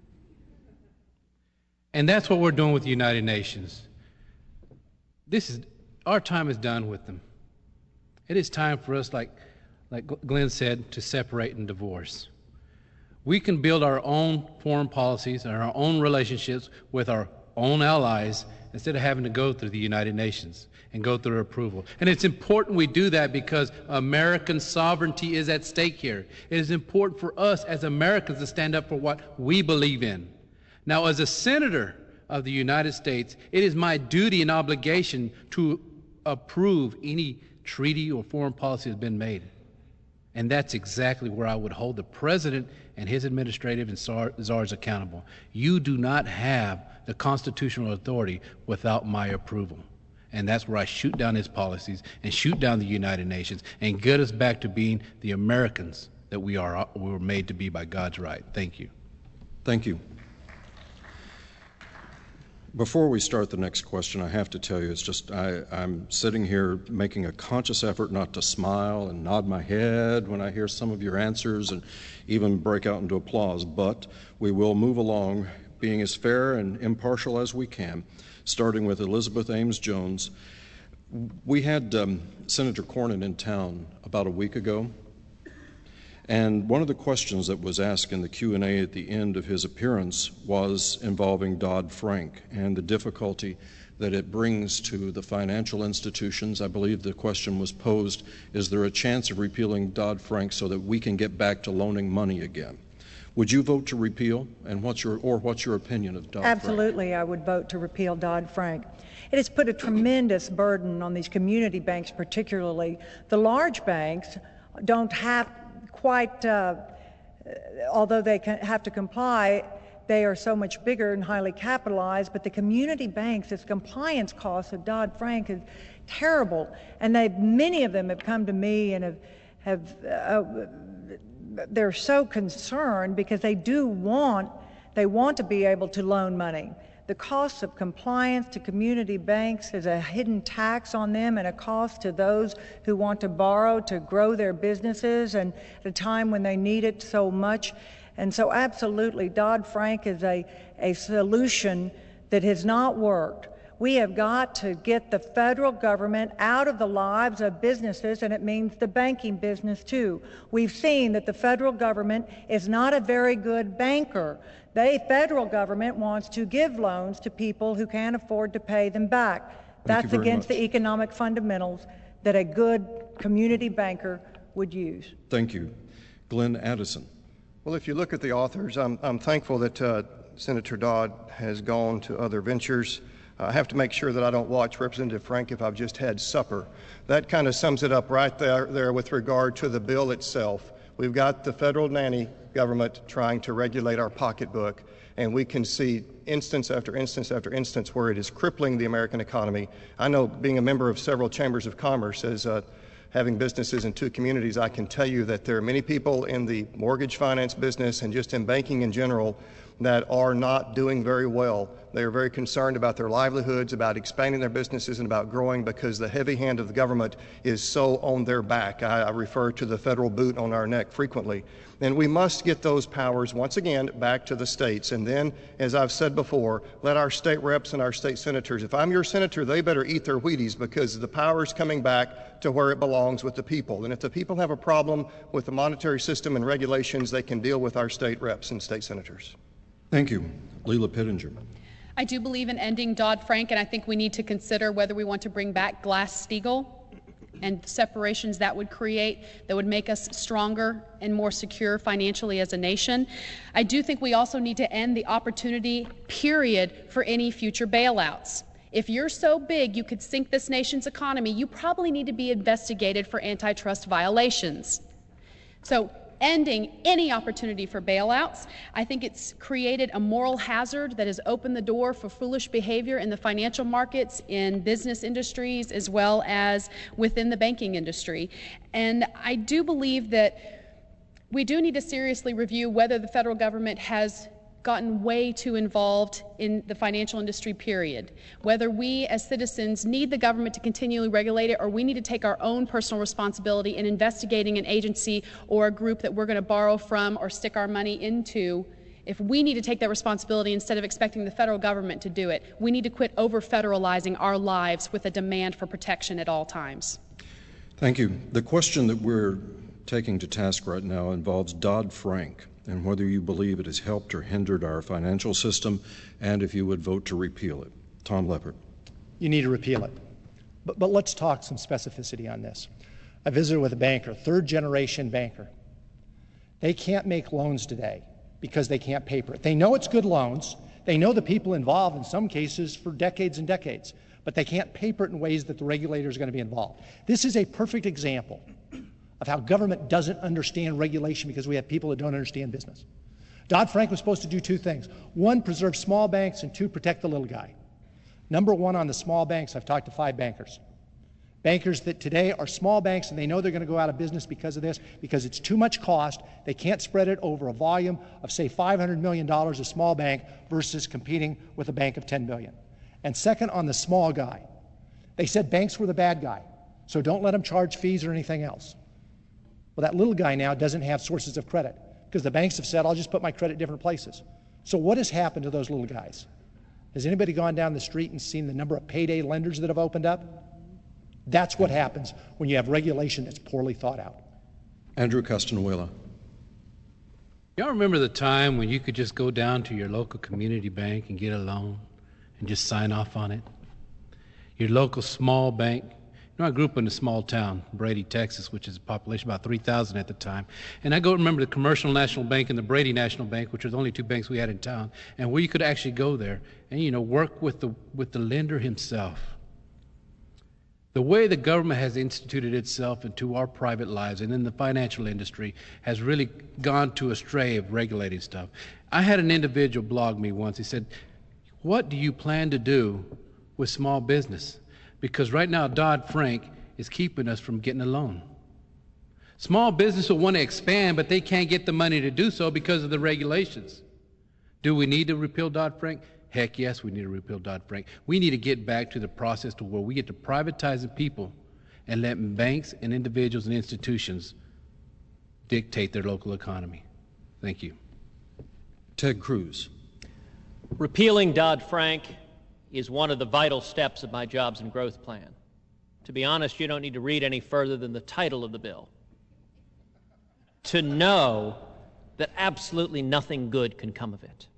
S4: And that's what we're doing with the United Nations. This is, our time is done with them. It is time for us, like, like Glenn said, to separate and divorce. We can build our own foreign policies and our own relationships with our own allies instead of having to go through the United Nations and go through approval. And it's important we do that because American sovereignty is at stake here. It is important for us as Americans to stand up for what we believe in. Now, as a senator of the United States, it is my duty and obligation to approve any treaty or foreign policy that's been made. And that's exactly where I would hold the president and his administrative and czars accountable. You do not have the constitutional authority without my approval. And that's where I shoot down his policies and shoot down the United Nations and get us back to being the Americans that we are we were made to be by God's right. Thank you.
S3: Thank you. Before we start the next question, I have to tell you, it's just I, I'm sitting here making a conscious effort not to smile and nod my head when I hear some of your answers and even break out into applause, but we will move along being as fair and impartial as we can, starting with Elizabeth Ames Jones. We had um, Senator Cornyn in town about a week ago, and one of the questions that was asked in the Q and A at the end of his appearance was involving Dodd-Frank and the difficulty that it brings to the financial institutions. I believe the question was posed, is there a chance of repealing Dodd-Frank so that we can get back to loaning money again? Would you vote to repeal, and what's your, or what's your opinion of Dodd-Frank?
S6: Absolutely, I would vote to repeal Dodd-Frank. It has put a tremendous burden on these community banks particularly. The large banks don't have quite, uh, although they can have to comply, they are so much bigger and highly capitalized, but the community banks, its compliance costs of Dodd-Frank is terrible. And they, many of them have come to me and have, have uh, they're so concerned because they do want, they want to be able to loan money. The cost of compliance to community banks is a hidden tax on them and a cost to those who want to borrow to grow their businesses and at a time when they need it so much. And so absolutely, Dodd-Frank is a, a solution that has not worked. We have got to get the federal government out of the lives of businesses, and it means the banking business too. We've seen that the federal government is not a very good banker. The federal government wants to give loans to people who can't afford to pay them back. That's against the economic fundamentals that a good community banker would use.
S3: Thank you. Glenn Addison.
S7: Well, if you look at the authors, I'm, I'm thankful that uh, Senator Dodd has gone to other ventures. Uh, I have to make sure that I don't watch Representative Frank if I've just had supper. That kind of sums it up right there, there with regard to the bill itself. We've got the federal nanny government trying to regulate our pocketbook, and we can see instance after instance after instance where it is crippling the American economy. I know, being a member of several chambers of commerce, as uh, having businesses in two communities, I can tell you that there are many people in the mortgage finance business and just in banking in general that are not doing very well. They are very concerned about their livelihoods, about expanding their businesses, and about growing because the heavy hand of the government is so on their back. I, I refer to the federal boot on our neck frequently. And we must get those powers, once again, back to the states. And then, as I've said before, let our state reps and our state senators, if I'm your senator, they better eat their Wheaties, because the power is coming back to where it belongs, with the people. And if the people have a problem with the monetary system and regulations, they can deal with our state reps and state senators.
S3: Thank you. Leila Pittenger.
S8: I do believe in ending Dodd-Frank, and I think we need to consider whether we want to bring back Glass-Steagall and separations that would create, that would make us stronger and more secure financially as a nation. I do think we also need to end the opportunity period for any future bailouts. If you're so big you could sink this nation's economy, you probably need to be investigated for antitrust violations. So ending any opportunity for bailouts. I think it's created a moral hazard that has opened the door for foolish behavior in the financial markets, in business industries, as well as within the banking industry. And I do believe that we do need to seriously review whether the federal government has gotten way too involved in the financial industry, period. Whether we as citizens need the government to continually regulate it, or we need to take our own personal responsibility in investigating an agency or a group that we're going to borrow from or stick our money into. If we need to take that responsibility instead of expecting the federal government to do it, we need to quit over-federalizing our lives with a demand for protection at all times.
S3: Thank you. The question that we're taking to task right now involves Dodd-Frank, and whether you believe it has helped or hindered our financial system, and if you would vote to repeal it. Tom Leppert.
S9: You need to repeal it. But, but let's talk some specificity on this. I visited with a banker, third-generation banker. They can't make loans today because they can't paper it. They know it's good loans. They know the people involved in some cases for decades and decades, but they can't paper it in ways that the regulators are going to be involved. This is a perfect example of how government doesn't understand regulation because we have people that don't understand business. Dodd-Frank was supposed to do two things. One, preserve small banks, and two, protect the little guy. Number one on the small banks, I've talked to five bankers. Bankers that today are small banks, and they know they're going to go out of business because of this, because it's too much cost. They can't spread it over a volume of, say, five hundred million dollars a small bank versus competing with a bank of ten billion dollars. And second, on the small guy, they said banks were the bad guy, so don't let them charge fees or anything else. Well, that little guy now doesn't have sources of credit because the banks have said, I'll just put my credit in different places. So what has happened to those little guys? Has anybody gone down the street and seen the number of payday lenders that have opened up? That's what happens when you have regulation that's poorly thought out.
S3: Andrew Castanuela.
S4: Y'all remember the time when you could just go down to your local community bank and get a loan and just sign off on it? Your local small bank. You know, I grew up in a small town, Brady, Texas, which is a population about three thousand at the time. And I go remember the Commercial National Bank and the Brady National Bank, which were the only two banks we had in town, and where you could actually go there and, you know, work with the, with the lender himself. The way the government has instituted itself into our private lives and in the financial industry has really gone to astray of regulating stuff. I had an individual blog me once. He said, what do you plan to do with small business? Because right now, Dodd-Frank is keeping us from getting a loan. Small business will want to expand, but they can't get the money to do so because of the regulations. Do we need to repeal Dodd-Frank? Heck yes, we need to repeal Dodd-Frank. We need to get back to the process to where we get to privatizing people and let banks and individuals and institutions dictate their local economy. Thank you.
S3: Ted Cruz.
S5: Repealing Dodd-Frank is one of the vital steps of my jobs and growth plan. To be honest, you don't need to read any further than the title of the bill to know that absolutely nothing good can come of it.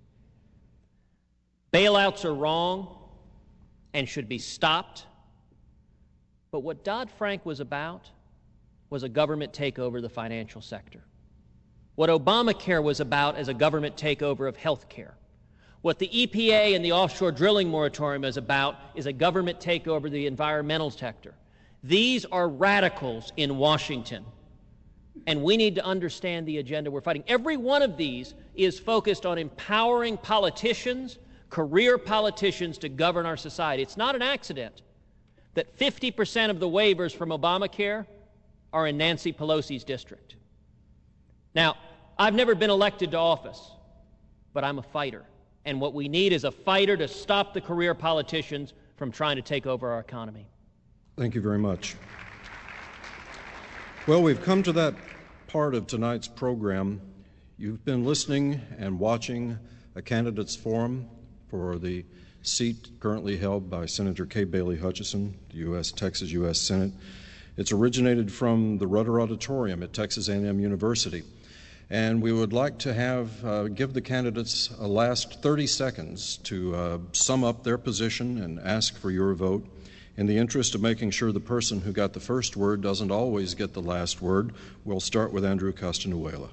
S5: Bailouts are wrong and should be stopped, but what Dodd-Frank was about was a government takeover of the financial sector. what Obamacare was about as a government takeover of health care. What the E P A and the offshore drilling moratorium is about is a government takeover of the environmental sector. These are radicals in Washington, and we need to understand the agenda we're fighting. Every one of these is focused on empowering politicians, career politicians, to govern our society. It's not an accident that fifty percent of the waivers from Obamacare are in Nancy Pelosi's district. Now, I've never been elected to office, but I'm a fighter. And what we need is a fighter to stop the career politicians from trying to take over our economy.
S3: Thank you very much. Well, we've come to that part of tonight's program. You've been listening and watching a candidates forum for the seat currently held by Senator Kay Bailey Hutchison, the U S Texas U S Senate. It's originated from the Rudder Auditorium at Texas A and M University. And we would like to have, uh, give the candidates a last thirty seconds to uh, sum up their position and ask for your vote. In the interest of making sure the person who got the first word doesn't always get the last word, we'll start with Andrew Costanuela.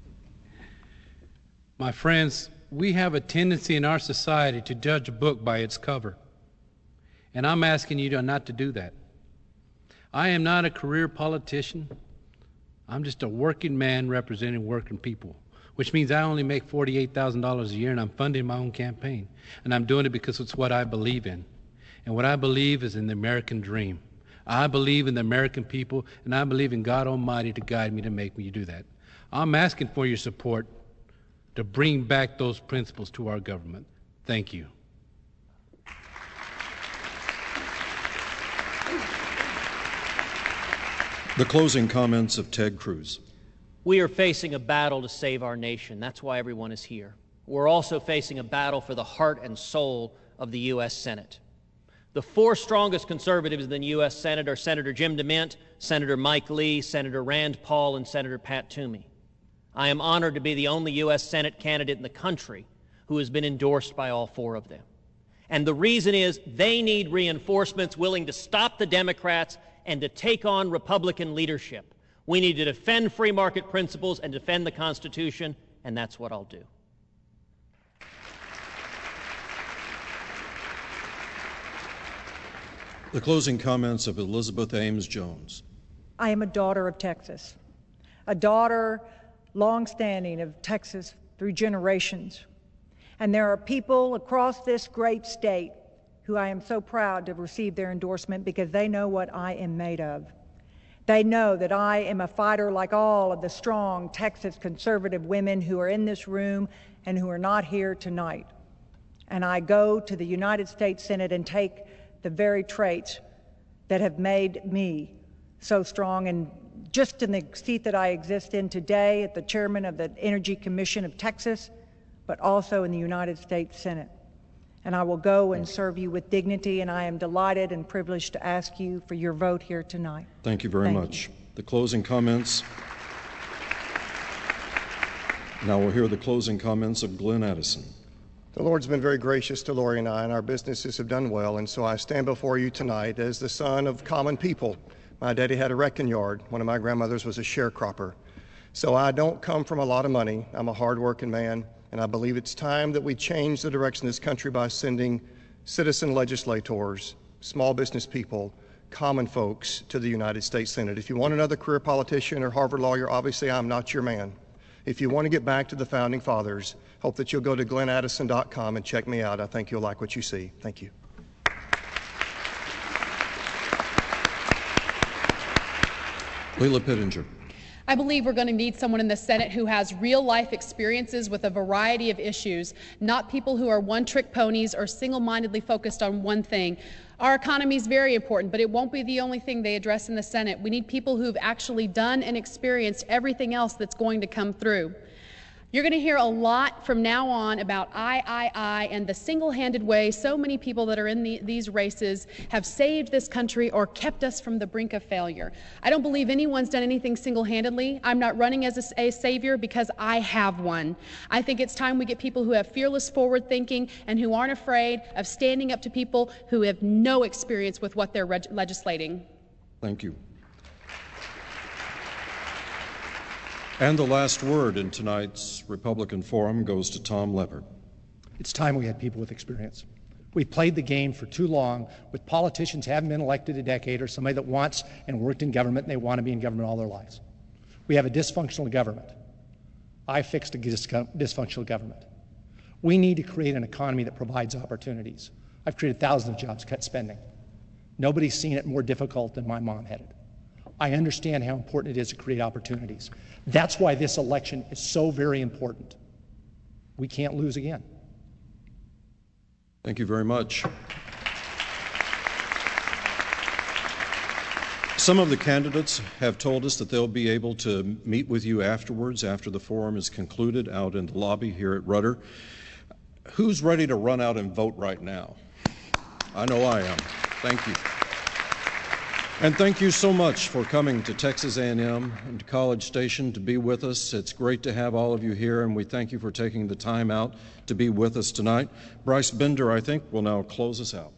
S4: My friends, we have a tendency in our society to judge a book by its cover. And I'm asking you to not to do that. I am not a career politician. I'm just a working man representing working people, which means I only make forty-eight thousand dollars a year, and I'm funding my own campaign. And I'm doing it because it's what I believe in. And what I believe is in the American dream. I believe in the American people, and I believe in God Almighty to guide me to make me do that. I'm asking for your support to bring back those principles to our government. Thank you.
S3: The closing comments of Ted Cruz.
S5: We are facing a battle to save our nation. That's why everyone is here. We're also facing a battle for the heart and soul of the U S Senate. The four strongest conservatives in the U S Senate are Senator Jim DeMint, Senator Mike Lee, Senator Rand Paul, and Senator Pat Toomey. I am honored to be the only U S Senate candidate in the country who has been endorsed by all four of them. And the reason is they need reinforcements willing to stop the Democrats and to take on Republican leadership. We need to defend free market principles and defend the Constitution, and that's what I'll do.
S3: The closing comments of Elizabeth Ames Jones.
S6: I am a daughter of Texas, a daughter longstanding of Texas through generations. And there are people across this great state who I am so proud to receive their endorsement because they know what I am made of. They know that I am a fighter like all of the strong Texas conservative women who are in this room and who are not here tonight. And I go to the United States Senate and take the very traits that have made me so strong. And just in the seat that I exist in today, at the chairman of the Energy Commission of Texas, but also in the United States Senate. And I will go and serve you with dignity, and I am delighted and privileged to ask you for your vote here tonight.
S3: Thank you very
S6: Thank
S3: much.
S6: You.
S3: The closing comments. Now we'll hear the closing comments of Glenn Addison.
S7: The Lord's been very gracious to Lori and I, and our businesses have done well, and so I stand before you tonight as the son of common people. My daddy had a wrecking yard. One of my grandmothers was a sharecropper. So I don't come from a lot of money. I'm a hard-working man. And I believe it's time that we change the direction of this country by sending citizen legislators, small business people, common folks to the United States Senate. If you want another career politician or Harvard lawyer, obviously I'm not your man. If you want to get back to the Founding Fathers, hope that you'll go to glenn addison dot com and check me out. I think you'll like what you see. Thank you.
S3: Leila Pittenger.
S8: I believe we're going to need someone in the Senate who has real-life experiences with a variety of issues, not people who are one-trick ponies or single-mindedly focused on one thing. Our economy is very important, but it won't be the only thing they address in the Senate. We need people who've actually done and experienced everything else that's going to come through. You're going to hear a lot from now on about I, I, I, and the single-handed way so many people that are in the, these races have saved this country or kept us from the brink of failure. I don't believe anyone's done anything single-handedly. I'm not running as a, a savior because I have one. I think it's time we get people who have fearless forward thinking and who aren't afraid of standing up to people who have no experience with what they're reg- legislating.
S3: Thank you. And the last word in tonight's Republican Forum goes to Tom Leppert.
S9: It's time we had people with experience. We played the game for too long with politicians who haven't been elected a decade or somebody that wants and worked in government and they want to be in government all their lives. We have a dysfunctional government. I fixed a dysfunctional government. We need to create an economy that provides opportunities. I've created thousands of jobs, cut spending. Nobody's seen it more difficult than my mom had it. I understand how important it is to create opportunities. That's why this election is so very important. We can't lose again.
S3: Thank you very much. Some of the candidates have told us that they'll be able to meet with you afterwards, after the forum is concluded, out in the lobby here at Rudder. Who's ready to run out and vote right now? I know I am. Thank you. And thank you so much for coming to Texas A and M and to College Station to be with us. It's great to have all of you here, and we thank you for taking the time out to be with us tonight. Bryce Bender, I think, will now close us out.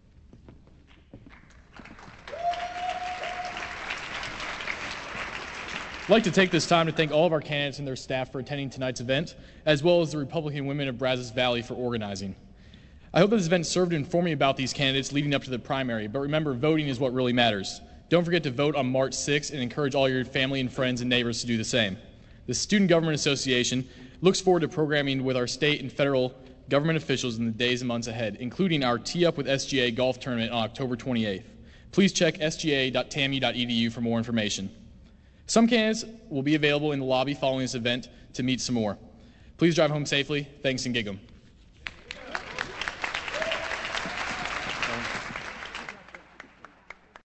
S10: I'd like to take this time to thank all of our candidates and their staff for attending tonight's event, as well as the Republican Women of Brazos Valley for organizing. I hope that this event served to inform you about these candidates leading up to the primary, but remember, voting is what really matters. Don't forget to vote on March sixth and encourage all your family and friends and neighbors to do the same. The Student Government Association looks forward to programming with our state and federal government officials in the days and months ahead, including our Tee Up with S G A golf tournament on October twenty-eighth. Please check s g a dot t a m u dot e d u for more information. Some candidates will be available in the lobby following this event to meet some more. Please drive home safely. Thanks and gig 'em.